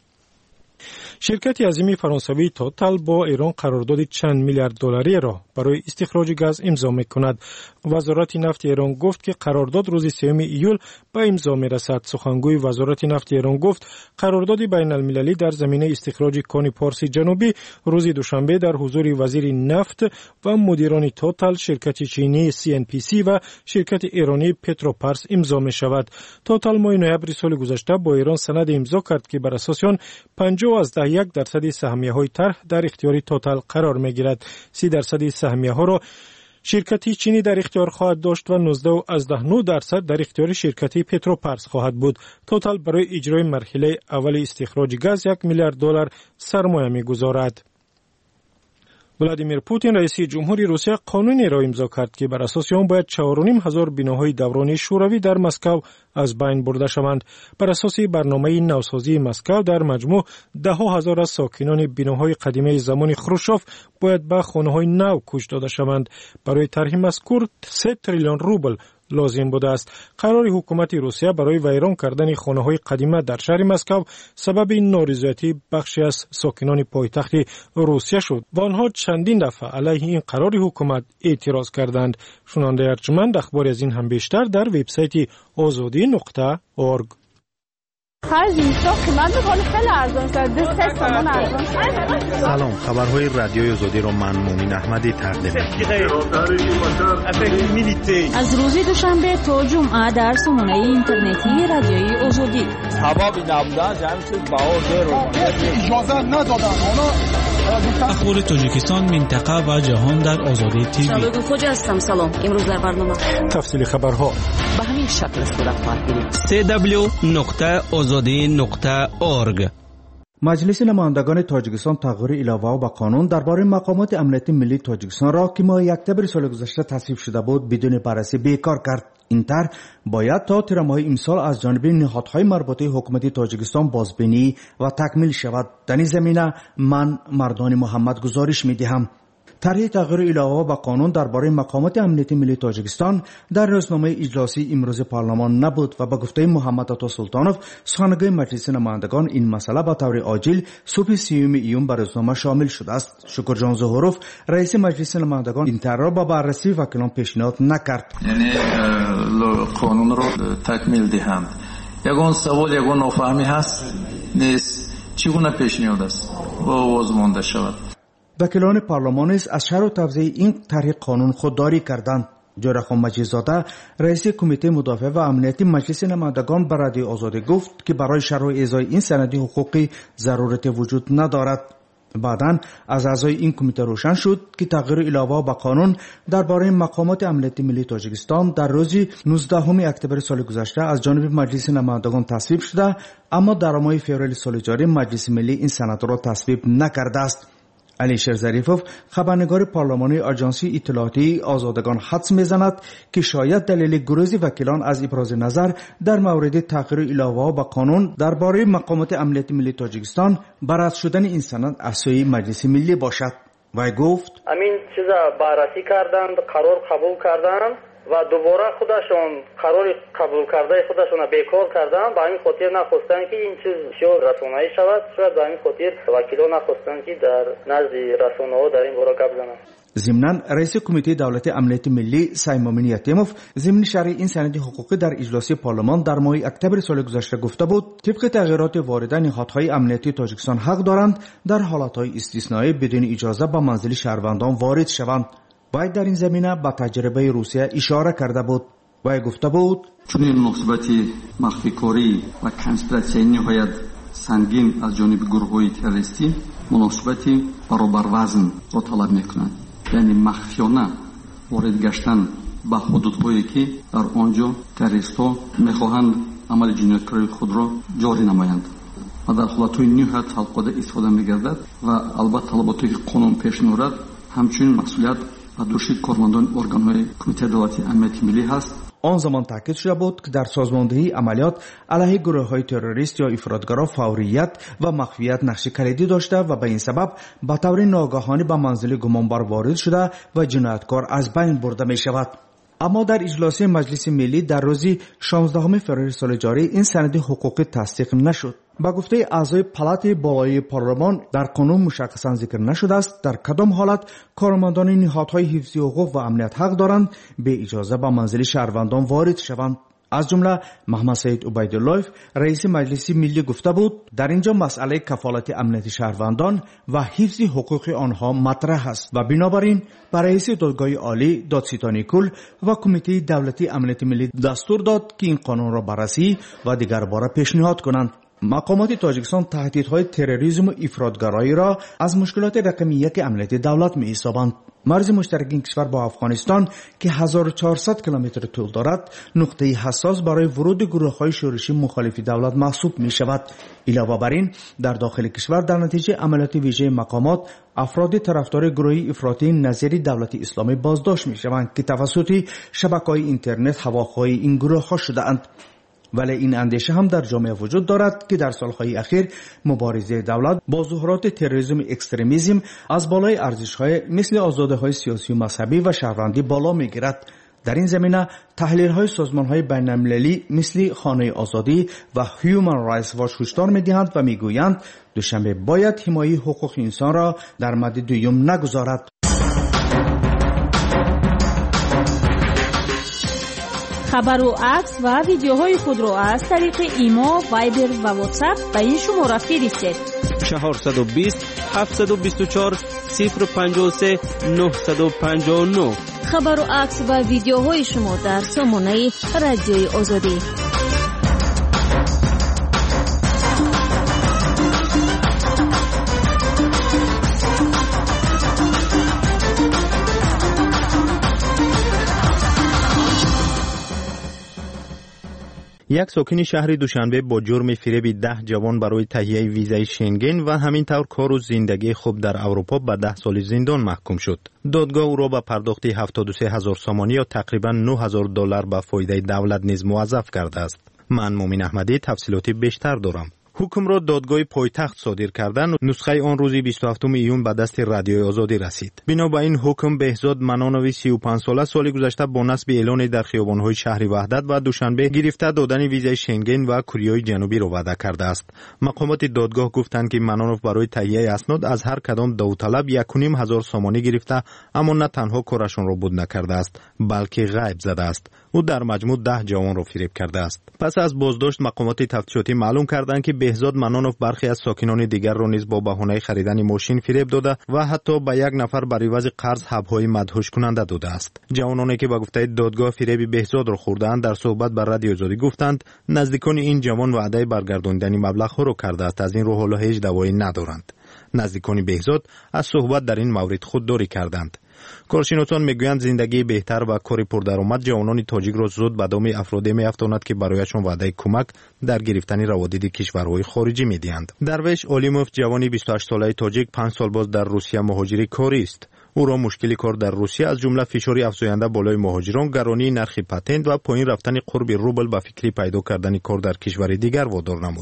شرکت عظیم فرانسوی توتال با ایران قرارداد چند میلیارد دلاری را برای استخراج گاز امضا می‌کند. وزارت نفت ایران گفت که قرارداد روز 3 ایول به امضا می‌رسد. سخنگوی وزارت نفت ایران گفت قرارداد بین‌المللی در زمینه استخراج کان پارس جنوبی روز دوشنبه در حضور وزیر نفت و مدیران توتال، شرکت چینی CNPC و شرکت ایرانی پتروپارس امضا می‌شود. توتال ماه نوامبر سال گذشته با ایران سند امضا کرد که بر اساس آن 50% سهمیه‌های طرح در اختیار توتال قرار می‌گیرد. 30% سهمیه‌ها را شرکتی چینی در اختیار خواهد داشت و 19.9% در اختیار شرکتی پتروپارس خواهد بود. توتال برای اجرای مرحله اول استخراج گاز 1 میلیارد دلار سرمایه می‌گذارد. ولادیمیر پوتین رئیس جمهوری روسیه قانونی را امضا کرد که بر اساس آن باید 4,500 بناهای دورانی شوروی در مسکو از بین برده شوند. بر اساس برنامه نوسازی مسکو در مجموع 10,000 از ساکنان بناهای قدیمی زمان خروشچوف باید به خانه‌های نو کوچ داده شوند. برای طرح مذکور 3 تریلیون روبل لازم بوده است. قرار حکومت روسیه برای ویران کردن خانه‌های قدیمی در شهر مسکو سبب نارضایتی بخشی از ساکنان پایتخت روسیه شد و آنها چندین دفعه علیه این قرار حکومت اعتراض کردند. شنونده ارجمند، اخبار از این هم بیشتر در وبسایت azadi.org. سلام، خبرهای رادیوی آزادی رو من مومین احمدی تقدیم می‌کنم. از روز دوشنبه تا جمعه در سامانه اینترنتی رادیوی آزادی. اخبار تاجیکستان، منطقه و جهان در آزادی تیوی. شبکه خوجا هستم. سلام. امروز در برنامه تفصیل خبرها به همین شکل صورت می‌گیرد. www.azadi.org. مجلس نمایندگان تاجیکستان تغییر علاوه به قانون درباره مقامات امنیتی ملی تاجیکستان را که ماه اکتبر سال گذشته تصویب شده بود بدون بررسی بیکار کرد. این طرح باید تا تیر ماه امسال از جانب نهادهای مربوطه حکومت تاجیکستان بازبینی و تکمیل شود. در این زمینه من مردان محمد گزارش می‌دهم. طرح تغییر علاوه به قانون درباره مقامات امنیتی ملی تاجیکستان در روزنامه اجلاسی امروز پارلمان نبود و به گفته محمد عطا سلطانوف سخنگوی مجلس نمایندگان این مسئله به طور عاجل صبح 30 ایون به روزنامه شامل شده است. شکرجان ظهوروف رئیس مجلس نمایندگان این طرح را با بررسی وکیلان پیشنهاد نکرد. یعنی قانون را تکمیل دهند. یگان سوال یگان نافهمی هست نیست چگونه پیشنهاد است با آزمانده شود. وکیلان پارلمان از شرح و توضیح این طرح قانون خودداری کردند. جورخان مجیزاده رئیس کمیته مدافع و امنیتی مجلس نمایندگان به رادیو آزادی گفت که برای شرح و اجرای این سند حقوقی ضرورت وجود ندارد. بعداً از اعضای این کمیته روشن شد که تغییر علاوه به قانون درباره مقامات امنیتی ملی تاجیکستان در روز 19 اکتبر سال گذشته از جانب مجلس نمایندگان تصویب شده، اما در ماه فوریه سال جاری مجلس ملی این سند را تصویب نکرده است. علیشر ظریفوف خبرنگار پارلمانی آژانسی اطلاعاتی آزادگان حدس میزند که شاید دلیل گریز وکیلان از ابراز نظر در مورد تغییر علاوه به قانون درباره مقامات امنیتی ملی تاجیکستان بررسی شدن این سند از سوی مجلس ملی باشد. وی گفت همین چیزا بررسی کردند، قرار قبول کردند و دوباره خودشون قرار قبول کرده خودشون بیکار کردن. با همین خاطر نخواستن که این چیز رسانه‌ای شود. شاید با همین خاطر وکیلان نخواستن که در نزد رسانه‌ها در این باره گپ زنند. ضمناً رئیس کمیته دولت امنیت ملی سعید مومن یتیموف ضمن شرح این سند حقوقی در اجلاس پارلمان در ماه اکتبر سال گذشته گفته بود طبق تغییرات وارده نهادهای امنیتی تاجیکستان حق دارند در حالتهای استثنایی بدون اجازه به منزل شهروندان وارد شوند. وی در این زمینه به تجربه روسیه اشاره کرده بود. وی گفته بود چون این مناسبتی مخفیکاری و کنسپیراسیون نهایت سنگین از جانب گروه‌های تروریستی مناسبتی برابر وزن را طلب می‌کنند. یعنی مخفیانه وارد گشتن به حدودهایی که در آنجا تروریست‌ها می‌خواهند عمل جنایتکاری خود را جاری نمایند و در حالت‌های نهایت فوق‌العاده استفاده می‌گردد و البته طلباتی که قانون پیش می‌آورد همچنین مسئولیت و دوشی کارمندان ارگان‌های کمیته دولتی امنیت ملی هست. آن زمان تاکید شده بود که در سازماندهی عملیات علیه گروه‌های تروریست یا افراطگرا فوریت و مخفیت نقش کلیدی داشته و به این سبب به طور ناگهانی به منزل گمانبر وارد شده و جنایتکار از بین برده می شود. اما در اجلاس مجلس ملی در روز 16 فوریه سال جاری این سند حقوقی تصدیق نشد. با گفته اعضای پالات بالای پارلمان در قانون مشخصاً ذکر نشده است در کدام حالت کارمندان نهادهای حفظی حقوق و امنیت حق دارند به اجازه به منزل شهروندان وارد شوند. از جمله محمد سید عبیدالله رئیس مجلس ملی گفته بود در اینجا مسئله کفالت امنیت شهروندان و حفظ حقوق آنها مطرح است و بنابراین برای رئیس دادگاه عالی دادستانی کل و کمیته دولتی امنیت ملی دستور داد که این قانون را بررسی و دیگر باره پیشنهاد کنند. مقامات تاجیکستان تهدیدهای تروریسم و افراطگرایی را از مشکلات رقمی یک امنیتی دولت می حسابند. مرز مشترک این کشور با افغانستان که 1400 کیلومتر طول دارد نقطه حساس برای ورود گروه‌های شورشی مخالف دولت محسوب می شود. علاوه بر این در داخل کشور در نتیجه عملیات ویژه مقامات افراد طرفدار گروهی افراطی نظیر دولت اسلامی بازداشت می شوند که توسط شبکه‌های اینترنت هواخواه این گروه‌ها شده‌اند. ولی این اندیشه هم در جامعه وجود دارد که در سالهای اخیر مبارزه دولت با ظهورات تروریسم و اکستریمیسم از بالای ارزش‌های مثل آزادی‌های سیاسی و مذهبی و شهروندی بالا می‌گیرد. در این زمینه تحلیل‌های سازمان‌های بین‌المللی مثل خانه آزادی و هیومن رایتس واچ هشدار می‌دهند و می‌گویند دوشنبه باید حمایت حقوق انسان را در مد دوم نگذارد. خبر و عکس و ویدیوهای خود را از طریق ایما، وایبر و واتساپ به این شماره فرستید. 420 724 053 959. خبر و عکس و ویدیوهای شما در سامانه رادیوی آزادی. یک ساکن شهر دوشنبه با جرم فریب 10 جوان برای تهیه ویزای شنگن و همینطور کار و زندگی خوب در اروپا به 10 سال زندان محکوم شد. دادگاه او را به پرداخت 73,000 سومانی یا تقریبا $9,000 به فایده دولت نیز موظف کرده است. من مومن احمدی تفصیلات بیشتر دارم. حکم را دادگاه پایتخت صادر کردند. نسخه آن روز 27 ایون به دست رادیوی آزادی رسید. بنا به این حکم بهزاد منانوی 35 ساله سال گذشته با نصب اعلان در خیابان‌های شهر وحدت و دوشنبه گرفته دادن ویزای شنگن و کره جنوبی را وعده کرده است. مقامات دادگاه گفتند که منانوف برای تهیه اسناد از هر کدام داوطلب 1,500 سومانی گرفته، اما نه تنها کارشان را بود نکرده است، بلکه غیب زده است. او در مجموع 10 جوان را فریب کرده است. پس از بازداشت مقامات تفتیشاتی معلوم کردند که بهزاد منانوف برخی از ساکنان دیگر را نیز با بهانه خریدن ماشین فریب داده و حتی به یک نفر بر عوض قرض حب‌های مدهوش کننده داده است. جوانانی که به گفته دادگاه فریب بهزاد را خوردند در صحبت با رادیو آزادی گفتند نزدیکان این جوان وعده برگرداندن مبلغ را کرده است، از این رو حالا هیچ دوایی ندارند. نزدیکان بهزاد از صحبت در این مورد خودداری کردند. کارشناسان میگویند زندگی بهتر و کاری پردرآمد جوانان تاجیک را زود به دام افرادی میافتاند که برایشان وعده کمک در گرفتن روادید کشورهای خارجی میدهند. درویش اولیموف جوانی 28 ساله تاجیک 5 سال باز در روسیه مهاجر کاری است. او را مشکلی کار در روسیه از جمله فشاری افزاینده بالای مهاجران، گرانی نرخ پتنت و پایین رفتن قرب روبل به فکری پیدا کردن کار در کشور دیگر وادار نمود.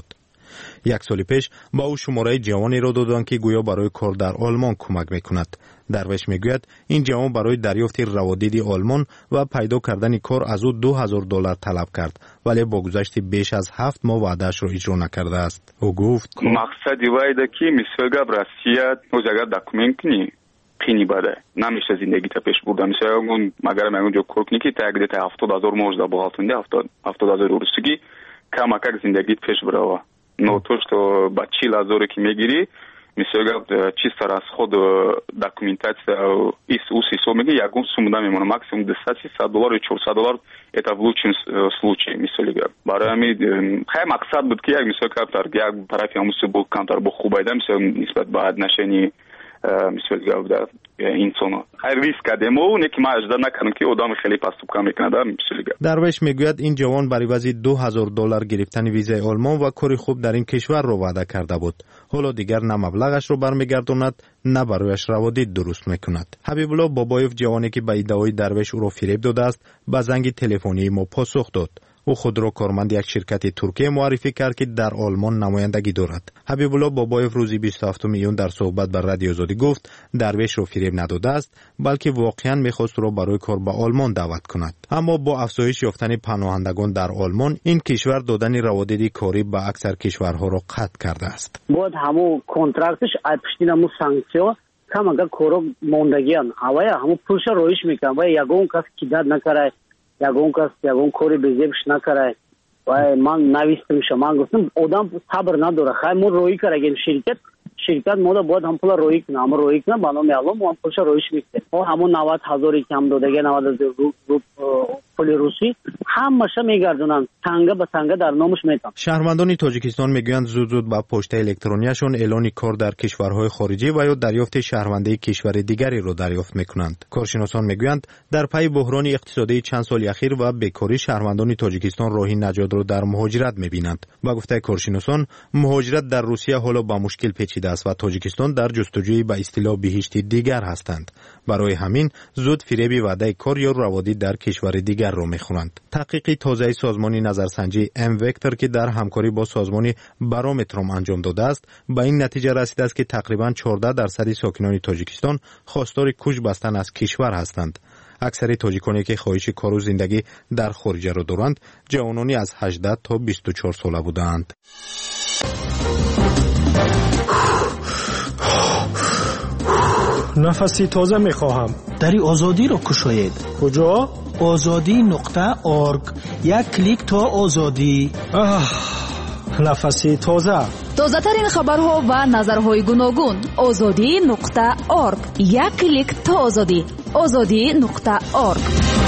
1 سال پیش با او شماره جوانی را دادند که گویا برای کار در آلمان کمک میکند. درویش میگوید این جوان برای دریافت روادید آلمان و پیدا کردن کار از او $2,000 طلب کرد، ولی با گذشت بیش از 7 ماه وعده‌اش را اجرا نکرده است. او گفت مقصد وایده که مثلا روسیه اوزاگا داکومنت نی قینی بده نمیشه زندگی تا پیش برده. مثلا اون مگر من اونجا کورکنی که تاگید تا 70,000 можна бухгалтерінде 70,000 русский кама как زندگی پیش браво. Но то, что по 4,000 que мегири, мисlega чисто расход документация из УСИСО меги ягун сумма мемона максимум $100 и $400 это в лучшем случае мисlega. Барами хай максат буд ки як мисlega тар як парафи амуси бул кантар бу хубайда мисlega нисбат ба отношении мисlega да инсона. Хай риск адемо неки ма ажда наканам ки одам хели поступка мекунада мисlega. درویش میگوید این جوان برای عوض $2,000 گرفتن ویزای آلمان و کاری خوب در این کشور را وعده کرده بود. حالا دیگر نه مبلغش رو برمیگرداند نه برایش روادید درست میکند. حبیب الله بابایف جوانی که به ادعای درویش او را فریب داده است به زنگ تلفنی ما پاسخ داد. او خود را کارمند یک شرکت ترکیه معرفی کرد که در آلمان نمایندگی دارد. حبیب الله بابایف روز 27 میلیون در صحبت با رادیو آزادی گفت درویش را فریب نداده است، بلکه واقعا میخواست را برای کار به آلمان دعوت کند. اما با افزایش یافتن پناهندگان در آلمان این کشور دادن روادید کاری به اکثر کشورها را قطع کرده است. بود همو کنترکتش پشتین همو سانکسیون کم اگر کورو موندگیان هوای همو پولش رویش میکنن و یگون کس کیداد نکره یگون کس یگون کوری بزیبش نکره و من نویستم شما گفتم آدم صبر نداره خیلی مون روی کره اگه شرکت مودا باید هم پول روی کنه اما روی کنه بنا میالم هم پولش رویش میکنه و همون 90,000 کم دادگه 90,000 پول روسی همشه میگردونن تنگه به تنگه در نامش میتن. شهروندان تاجیکستان میگویند زود با پشت الکترونیشون اعلان کار در کشورهای خارجی و یا دریافت شهروندی کشور دیگری را دریافت میکنند. کارشناسان میگویند در پی بحران اقتصادی چند سال اخیر و بیکاری شهروندان تاجیکستان راهی نجات را در مهاجرت میبینند. با گفته کارشناسان مهاجرت در روسیه حالا با مشکل پیچیده است و تاجیکستان در جستجوی به اصطلاح بهشت دیگر هستند. برای همین زود فریب وعده کار یا روادید در کشور دیگر را میخوانند. تحقیق تازه سازمان نظرسنجی ام وکتور که در همکاری با سازمان بارومترم انجام داده است به این نتیجه رسیده است که تقریبا 14% ساکنان تاجیکستان خواستار کوچ بستن از کشور هستند. اکثر تاجیکانی که خواهش کار و زندگی در خارج را دارند جوانانی از 18 تا 24 ساله بودند. نفسی تازه میخواهم. دری آزادی را کشاید. کجا؟ azadi.org. یک کلیک تا آزادی. نفسی تازه. تازه ترین خبرها و نظرهای گوناگون. azadi.org. یک کلیک تا آزادی. azadi.org.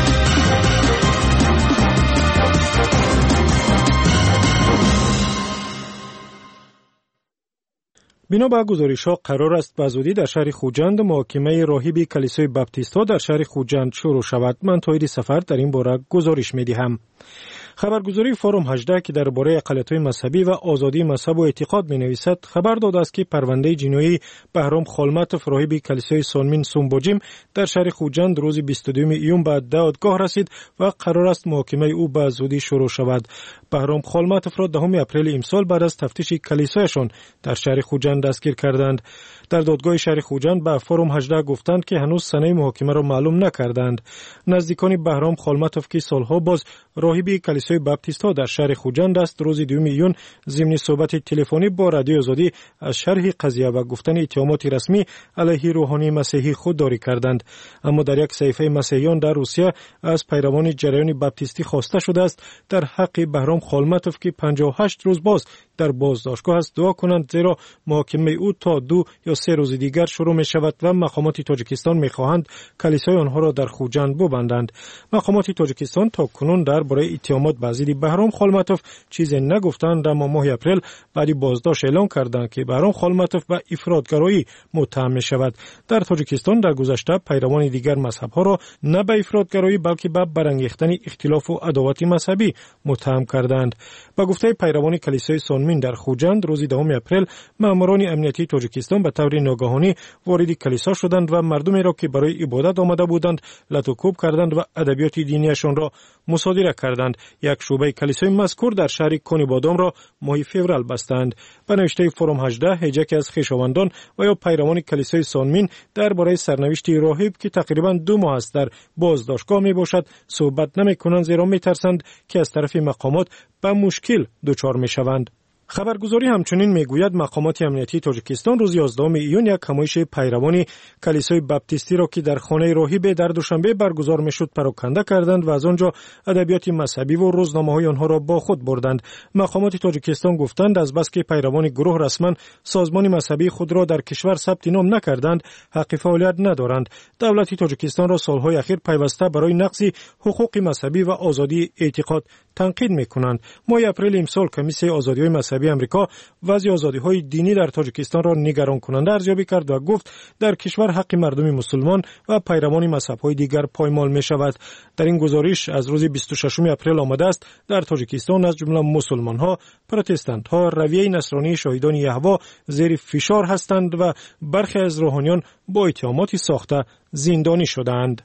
بنا به گزارش‌ها قرار است به زودی در شهر خوجند محاکمه راهبی کلیسای بپتیستا در شهر خوجند شروع شود. من توحید سفر در این باره گزارش می‌دهم. خبرگزاری فورم 18 که درباره اقلیت‌های مذهبی و آزادی مذهب و اعتقاد می‌نویسد خبر داده است که پرونده جنایی بهرام خالمتوف راهب کلیسای سونمین سومبوجیم در شهر خوجند روز 22 ایون به دادگاه رسید و قرار است محاکمه او به زودی شروع شود. بهرام خالمتوف را 10 اپریل امسال بعد از تفتیش کلیسایشان در شهر خوجند دستگیر کردند. در دادگاه شهر خوجند به فورم 18 گفتند که هنوز سنه محاکمه را معلوم نکردند. نزدیکان بهرام خالمتوف که سالها باز راهب کلیسای بپتیستا در شهر خوجند است روز 2 ایون ضمن صحبت تلفنی با رادیو آزادی از شرح قضیه و گفتن اتهامات رسمی علیه روحانی مسیحی خودداری کردند. اما در یک صحیفه مسیحیان در روسیه از پیروان جریان بپتیستی خواسته شده است در حق بهرام خالمتوف که 58 روز باز در بازداشتگاه است دعا کنند، زیرا محاکمه او تا 2 یا 3 روز دیگر شروع می شود و مقامات تاجیکستان می خواهند کلیسای آنها را در خوجند ببندند. مقامات تاجیکستان تا کنون درباره اتهامات به ضد بهرام خالمتوف چیزی نگفتند، اما ماه اپریل بعد بازداشت اعلام کردند که بهرام خالمتوف به افراطگرایی متهم می شود. در تاجیکستان در گذشته پیروان دیگر مذهب ها را نه به افراطگرایی بلکه به برانگیختن اختلاف و عداوت مذهبی متهم کردند. با گفته پیروان کلیسای سونمین در خوجند روز 10 اپریل ماموران امنیتی تاجیکستان به طور ناگهانی وارد کلیسا شدند و مردمی را که برای عبادت آمده بودند لطوکوب کردند و ادبیات دینیشان را مصادره کردند. یک شعبه کلیسای مذکور در شهر کنیبادام را ماه فوریه بستند. به نوشته فورم 18 هیچ از خویشاوندان و یا پیروان کلیسای سونمین درباره سرنوشت راهب که تقریبا 2 ماه است در بازداشتگاه می باشد صحبت نمی کنند، زیرا می ترسند که از طرف مقامات به مشکل دچار می شوند. خبرگزاری همچنین میگوید مقامات امنیتی تاجیکستان روز 11 ایون یک همایش پیروان کلیسای بپتیستی را که در خانه راهب در دوشنبه برگزار میشد پراکنده کردند و از آنجا ادبیات مذهبی و روزنامه‌های آنها را با خود بردند. مقامات تاجیکستان گفتند از بس که پیروان گروه رسما سازمان مذهبی خود را در کشور ثبت نام نکردند حق فعالیت ندارند. دولت تاجیکستان را سالهای اخیر پیوسته برای نقض حقوق مذهبی و آزادی اعتقاد تنقید میکنند. ماه اپریل امسال کمیسیون آزادی‌های مذهبی آمریکا وضع آزادی‌های دینی در تاجیکستان را نگران کننده ارزیابی کرد و گفت در کشور حق مردم مسلمان و پیروان مذهب‌های دیگر پایمال می‌شود. در این گزارش از روز 26 اپریل آمده است در تاجیکستان از جمله مسلمان‌ها، پروتستانت‌ها، رویه نصرانی شاهدان یهوه زیر فشار هستند و برخی از روحانیان با اتهامات ساخته زندانی شدند.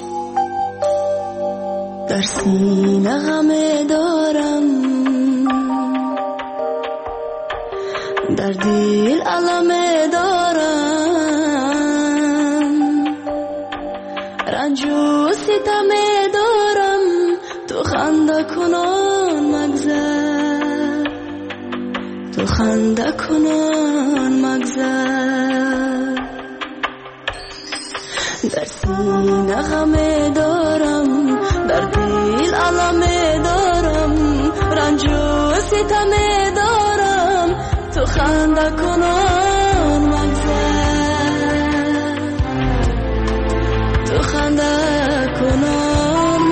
در سینه غم دارم، در دل علم دارم، رنج و ستم دارم، تو خنده کنان مگذر، تو خنده کنان مگذر. در سینه غم دارم، در دل علم دارم، رنج و ستم دارم، تو خنده کنان مگذر، تو خنده کنان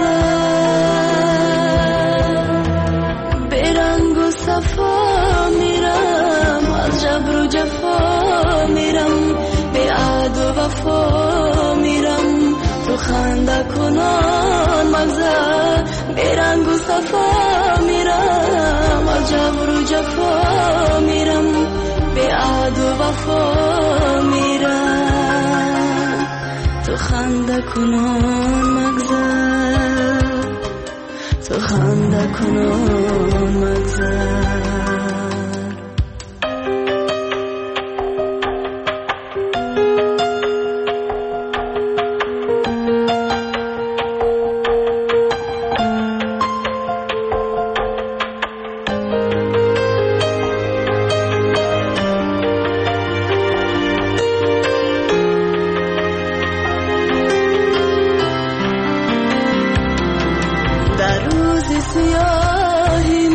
مگذر. برنگ و صفا میرم، از جبر و جفا میرم، به عهد و وفا میرم، تو خنده کنان مگذر. برنگ و صفا میرم، از جبر و جفا میرم، به عهد و وفا میرم، تو خنده کنان مگذر، تو خنده کنان مگذر. روز سیاهی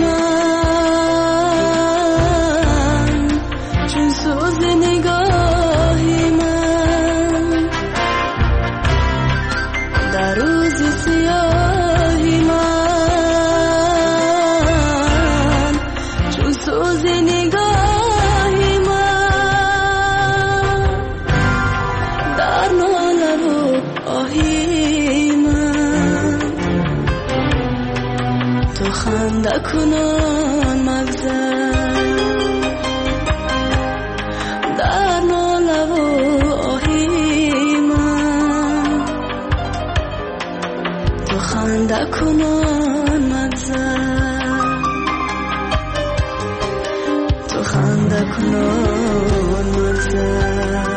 من چون سوز نگاهی من در روز سیاهی من چون سوز نگاهی من در ناله و آهی من تو خنده کنان مگذر در ناله و آهی من تو خنده کنان مگذر تو خنده کنان مگذر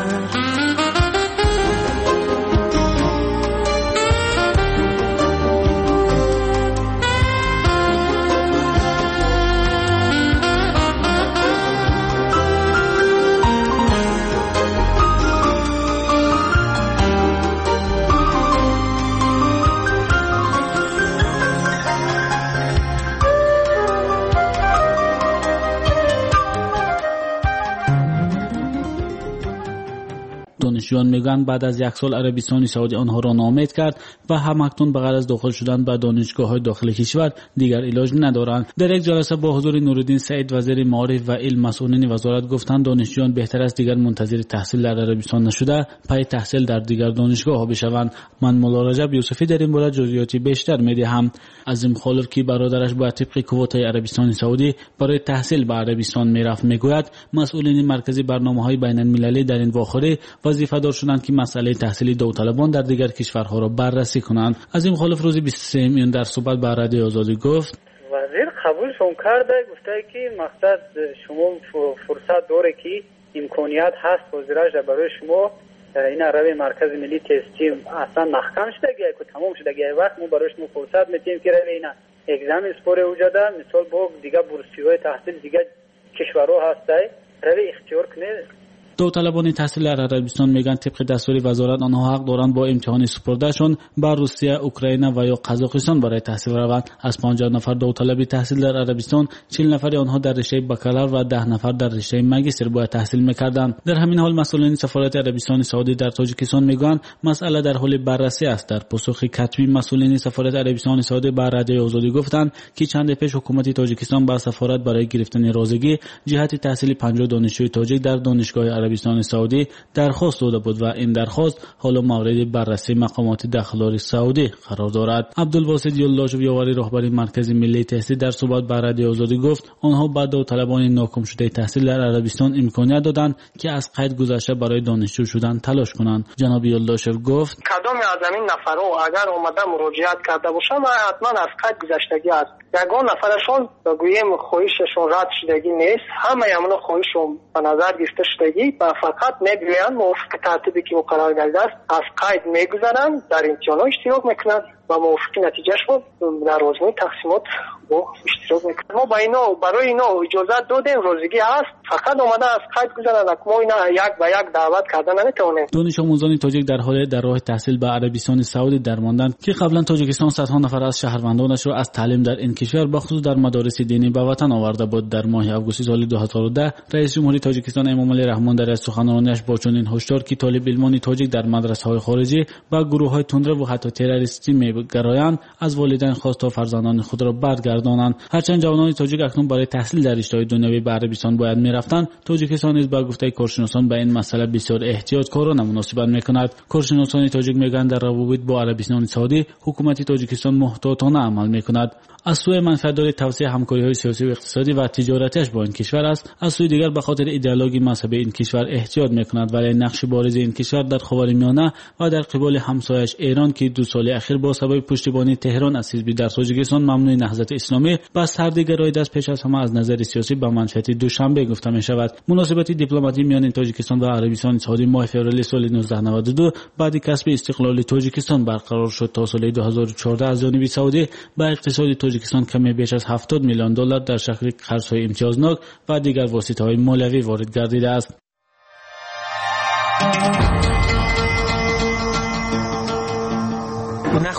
دانشجویان میگن بعد از یک سال عربستان سعودی آنها را ناامید کرد و همکنون به غرض داخل شدن به دانشگاه‌های داخل کشور دیگر علاج ندارند. در یک جلسه با حضور نورالدین سعید وزیر معارف و علم مسئولین وزارت گفتند دانشجویان بهتر است دیگر منتظر تحصیل در عربستان نشده پای تحصیل در دیگر دانشگاه‌ها بشوند. من مولا رجب یوسفی در این باره جزئیات بیشتر میدهم. از این مخالف که برادرش با طبق کوتای عربستان سعودی برای تحصیل به عربستان میرفت میگوید مسئولین مرکزی برنامه‌های بین‌المللی در این واخوری وظیفه دار شدند که مسئله تحصیلی داوطلبان در دیگر کشورها را بررسی کنند. از این مخالف روز 23 میون در صحبت با رادیو آزادی گفت وزیر قبولشون کرده، گفته که مقصد شما فرصت داره که امکانیت هست وزیرش برای شما این روی مرکز ملی تستی اصلا محکم شده که تمام شده وقت ما برای شما فرصت میتیم که روی این اگزم اسپوره وجوده مثال با دیگه بورسیهای تحصیل دیگه کشورها هسته روی اختیار کنه. داوطلبان تحصیل در عربستان میگن طبق دستور وزارت آنها حق دارند با امتحان سپردهشون بر روسیه، اوکراین و یا قزاقستان برای تحصیل روند. از 50 نفر داوطلب تحصیل در عربستان 40 نفر آنها در رشته بکالور و 10 نفر در رشته ماجستر باید تحصیل میکردند. در همین حال مسئولین سفارت عربستان سعودی در تاجیکستان میگن مسئله در حال بررسی است. در پاسخ کتبی مسئولین سفارت عربستان سعودی به رادیو آزادی گفتند که چند پیش حکومت تاجیکستان با سفارت برای گرفتن رازگی جهت تحصیل 50 دانشجوی تاجیک در دانشگاه عربستان سعودی درخواست داده بود و این درخواست حالا مورد بررسی مقامات داخلی سعودی قرار دارد. عبدالباسط یاللاشو یاوری رهبر مرکز ملی تحصیل در صحبت با رادیو آزادی گفت آنها با داوطلبان ناکام شده تحصیل در عربستان امکانیت دادند که از قید گذشته برای دانشجو شدن تلاش کنند. جناب یاللاشو گفت کدام از این نفرها اگر اومده مراجعت کرده باشند حتما از قید گذشتگی است. یگان نفرشون بگوییم خواهششون رد شدگی نیست، همه همون خواهششون به نظر گرفته شدگی و فقط میگویند موافق ترتیبی که قرار گرفته است از قید میگذرند، در امتحانات اشتراک میکنند و موافق نتیجهش رو در آزمون تقسیمات با اشتراک میکنند. ما برای اینا اجازه دادیم، روزگی هست، فقط اومده از قید گذرند. ما اینا یک به یک دعوت کردن نمیتونیم. دانش آموزان تاجیک در حال در راه تحصیل به عربستان سعودی درماندند که قبلا تاجیکستان صدها نفر از شهروندانش را از تعلیم در این کشور به خصوص در مدارس دینی به وطن آورده بود. در ماه آگوست سال 2010 رئیس جمهوری تاجیکستان امامعلی رحمان در سخنرانیش با چنین هشدار که طالب علمان تاجیک در مدرسه‌های خارجی و گروه‌های تندرو و حتی تروریستی می‌گرایند از والدین خواست تا فرزندان خود را برگردانند. هرچند جوانان تاجیک اکنون برای تحصیل در رشته‌های دنیوی به عربستان باید می‌رفتند، تاجیکستان نیز با گفته کارشناسان به این مسئله بسیار احتیاطکارانه مناسبت می‌کند. کارشناسان تاجیک می‌گویند در روابط با عربستان سعودی حکومت تاجیکستان محتاطانه عمل می‌کند. از سوی منفعت‌داری توسعه همکاری‌های سیاسی و اقتصادی و تجارتیش با این کشور است، از سوی دیگر به خاطر ایدئولوژی مذهبی این کشور احتیاط می‌کند. ولی نقش بارز این کشور در خاورمیانه و در قبال همسایه‌اش ایران که 2 سال اخیر با سبب پشتیبانی تهران از حزب در تاجیکستان ممنوع نهضت اسلامی با سردگرایی دست پیش از همه از نظر سیاسی به منفعت دوشنبه گفته می‌شود. مناسبات دیپلماتی میان تاجیکستان و عربستان سعودی ماه فوریه سال 1992 بعد کسب استقلال تاجیکستان برقرار شد. تا سال 2014 از جانب سعودی با اقتصاد تاجیکستان کمی بیش از 70 میلیون دلار در شکل قرض‌های امتیازناک و دیگر واسطه‌های مالیوی وارد گردیده است.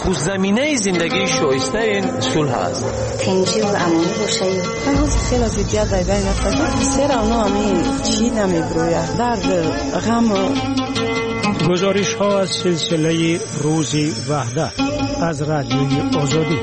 نخست زمینه زندگی شایسته این صلح است. تنجی و امنی باشه. من حس خیلی زیاد بین افتاد. سر اونا چی نمیبروید. درد غم. گزارش ها از سلسله روز وحدت از رادیوی آزادی.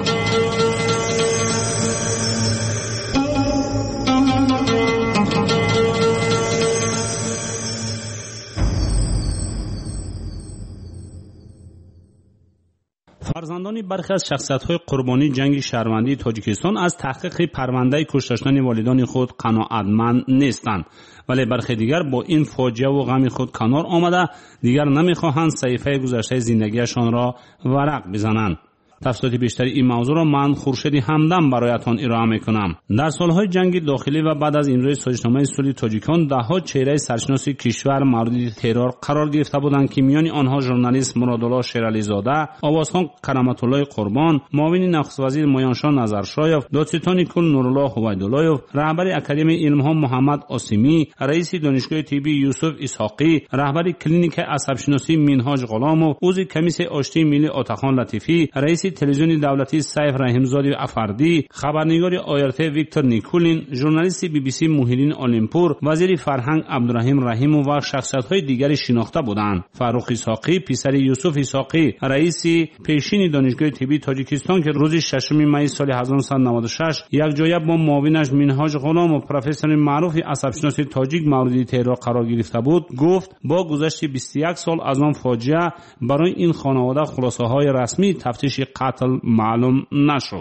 فرزندان برخی از شخصیت‌های قربانی جنگ شهروندی تاجیکستان از تحقیق پرونده کشته شدن والدان خود قناعتمند نیستند، ولی برخی دیگر با این فاجعه و غم خود کنار آمده دیگر نمی‌خواهند صحیفه گذشته زندگیشان را ورق بزنند. تفصیلات بیشتری این موضوع را من خورشید همدم برایتان ارائه میکنم. در سالهای جنگ داخلی و بعد از امضای سازشنامه صلح تاجیکان دهها چهره سرشناس کشور مورد ترور قرار گرفته بودند که میان آنها ژورنالیست مرادالله شیرعلی زاده، آوازخوان کرامت الله قربان، معاون نخست وزیر مایانشاه نظرشایف، دادستان کل نورالله هویداللهیف، رهبر اکادمی علم‌ها محمد آسیمی، رئیس دانشگاه طبی یوسف اسحاقی، رهبر کلینیک عصب‌شناسی منهاج غلامov، عضو کمیسیون آشتی ملی عطاخان لطیفی، رئیس تلویزیون دولتی سیف رحیمزاده افردی، خبرنگار آیرت ویکتور نیکولین، ژورنالیست بی بی سی موهیدین آلمپور، وزیر فرهنگ عبدالرحیم رحیمو و شخصیت‌های دیگری شناخته بودند. فاروق اسحاقی پسر یوسف اسحاقی، رئیس پیشین دانشگاه طبی تاجیکستان که روز 6 می سال 1996 یک جایه با معاونش منهاج غلام و پروفسور معروف عصب‌شناسی تاجیک مورد ترور قرار گرفته بود، گفت با گذشت 21 سال از آن فاجعه برای این خانواده خلاصه‌های رسمی تفتیش قتل معلوم نشد.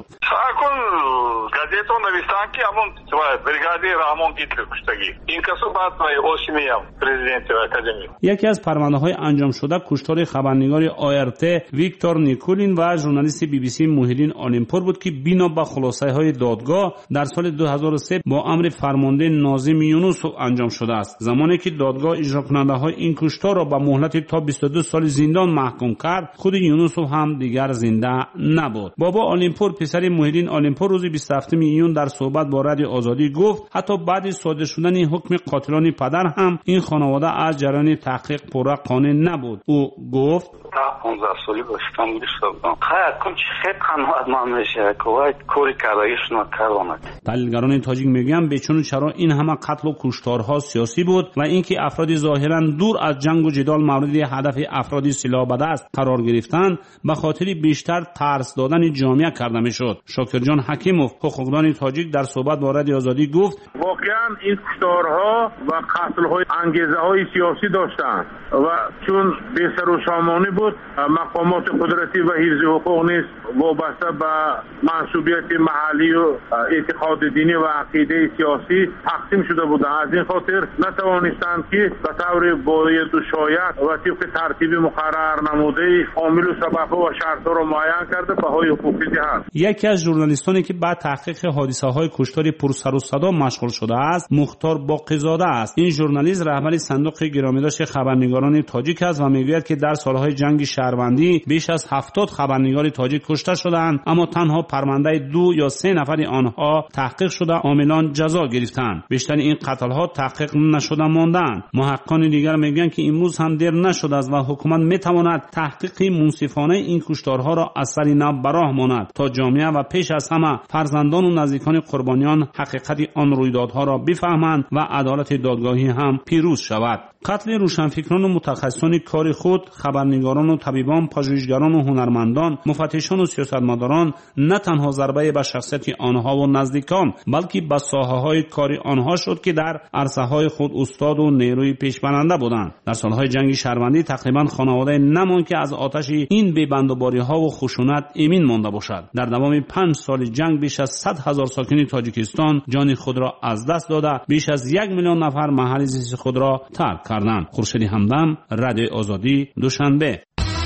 газету навистан ки амон бригадир Рамон Гитлер куштагӣ. Ин касо баъд Осимиям президенти академия. یکی از پرونده‌های انجام شده کشتار خبرنگار آیرت ویکتور نیکولین و ژورنالیست بی بی سی موهیدین آلمپور بود که بنا به خلاصه‌های دادگاه در سال 2003 با امر فرمانده ناظم یونوسوف انجام شده است. زمانی که دادگاه اجرا کننده‌های این کشتار را به مهلت تا 22 سال زندان محکوم کرد، خود یونوسوف هم دیگر زنده نبود. بابا آلمپور پسر موهیدین آلمپور روز 27 میلیون در صحبت با رادیو آزادی گفت حتی بعد صادر شدن حکم قاتلان پدر هم این خانواده از جریان تحقیق پورا قانع نبود. او گفت 15 سالی داشتم می‌شدم. خیر کن چه خیلی قناعتمند میشه که کاری کردایشون کردن. تحلیلگران تاجیک میگن بچون چرا این همه قتل و کشتارها سیاسی بود و اینکه افراد ظاهرا دور از جنگ و جدال مورد هدف افراد سلاح به دست قرار گرفتن به خاطر بیشتر ترس دادن جامعه کرده میشد. شاکر جان حکیموف حقوقدان تاجیک در صحبت با رادیو آزادی گفت واقعا این کشتارها و قتل‌های انگیزه‌های سیاسی داشتند و چون بی‌سر و سامانی بود مقامات قدرتی و حفظ حقوق نیز وابسته به منصوبیت محلی و اعتقاد دینی و عقیده سیاسی تقسیم شده بودند. از این خاطر نتوانستند که به طور باید و شایع و طبق ترتیب مقرر نموده عامل و سبب‌ها و شرط‌ها را معین کرده بهای حقوقی دهند. یکی از ژورنالیستانی که بعد تحقیق حادثه‌های کشتار پر سر و صدا مشغول شده است مختار باقی‌زاده است. این ژورنالیست رهبر صندوق گرامیداشت خبرنگاران تاجیک است و میگوید که در سالهای جنگ شهروندی بیش از 70 خبرنگار تاجیک کشته شدند، اما تنها پرونده 2 یا 3 نفر آنها تحقیق شده عاملان جزا گرفتند. بیشتر این قتل‌ها تحقیق نشده ماندند. محققان دیگر میگویند که امروز هم دیر نشده است و حکومت میتواند تحقیق منصفانه این کشتارها را از سر نو براه ماند تا جامعه و پیش از همه فرزندان و نزدیکان قربانیان حقیقت آن رویدادها را بفهمند و عدالت دادگاهی هم پیروز شود. قتل روشنفکران و متخصصان کار خود، خبرنگاران و طبیبان، پژوهشگران و هنرمندان، مفتشان و سیاستمداران نه تنها ضربه به شخصیت آنها و نزدیکان بلکه به ساحه‌های کاری آنها شد که در عرصه‌های خود استاد و نیروی پیشبرنده بودند. در سالهای جنگ شهروندی تقریبا خانواده نماند که از آتش این بی‌بندوباری‌ها و خشونت ایمن مانده باشد. در دوام 5 سال جنگ بیش از 100,000 ساکن تاجیکستان جان خود را از دست داده، بیش از 1 میلیون نفر محل زیست خود را ترک کردند. خورشید همدم، رادیو آزادی، دوشنبه.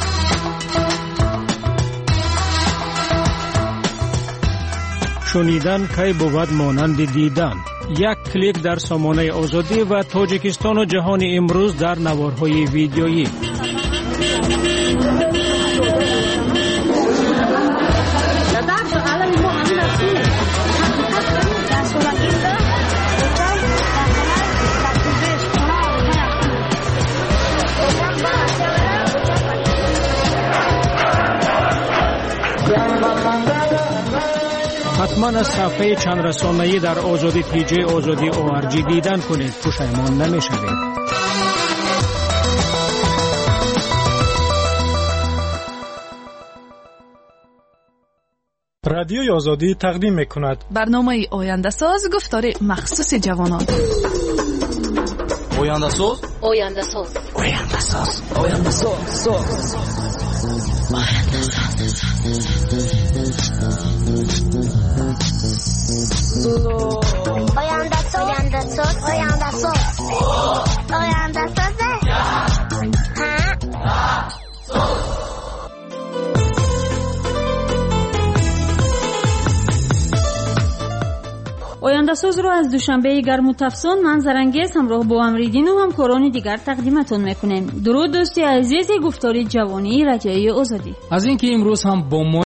شنیدن کی بود مانند دیدن. یک کلیک در سامانه آزادی و تاجیکستان و جهان امروز در نوارهای ویدیویی. حتما از صفحه چند رسانه‌ای در آزادی تیجی آزادی ORG دیدن کنید. پشیمان نمی‌شوید. رادیوی آزادی تقدیم می‌کند برنامه آینده ساز گفتار مخصوص جوانان. آینده ساز آینده ساز آینده ساز آینده ساز آینده ساز رو از دوشنبه گرم و تفسون من زرنگیز همراه با امریدین و همکاران دیگر تقدیمتون میکنیم. درود دوستی عزیز گفتاری جوانی رادیوی آزادی. از اینکه امروز هم با ما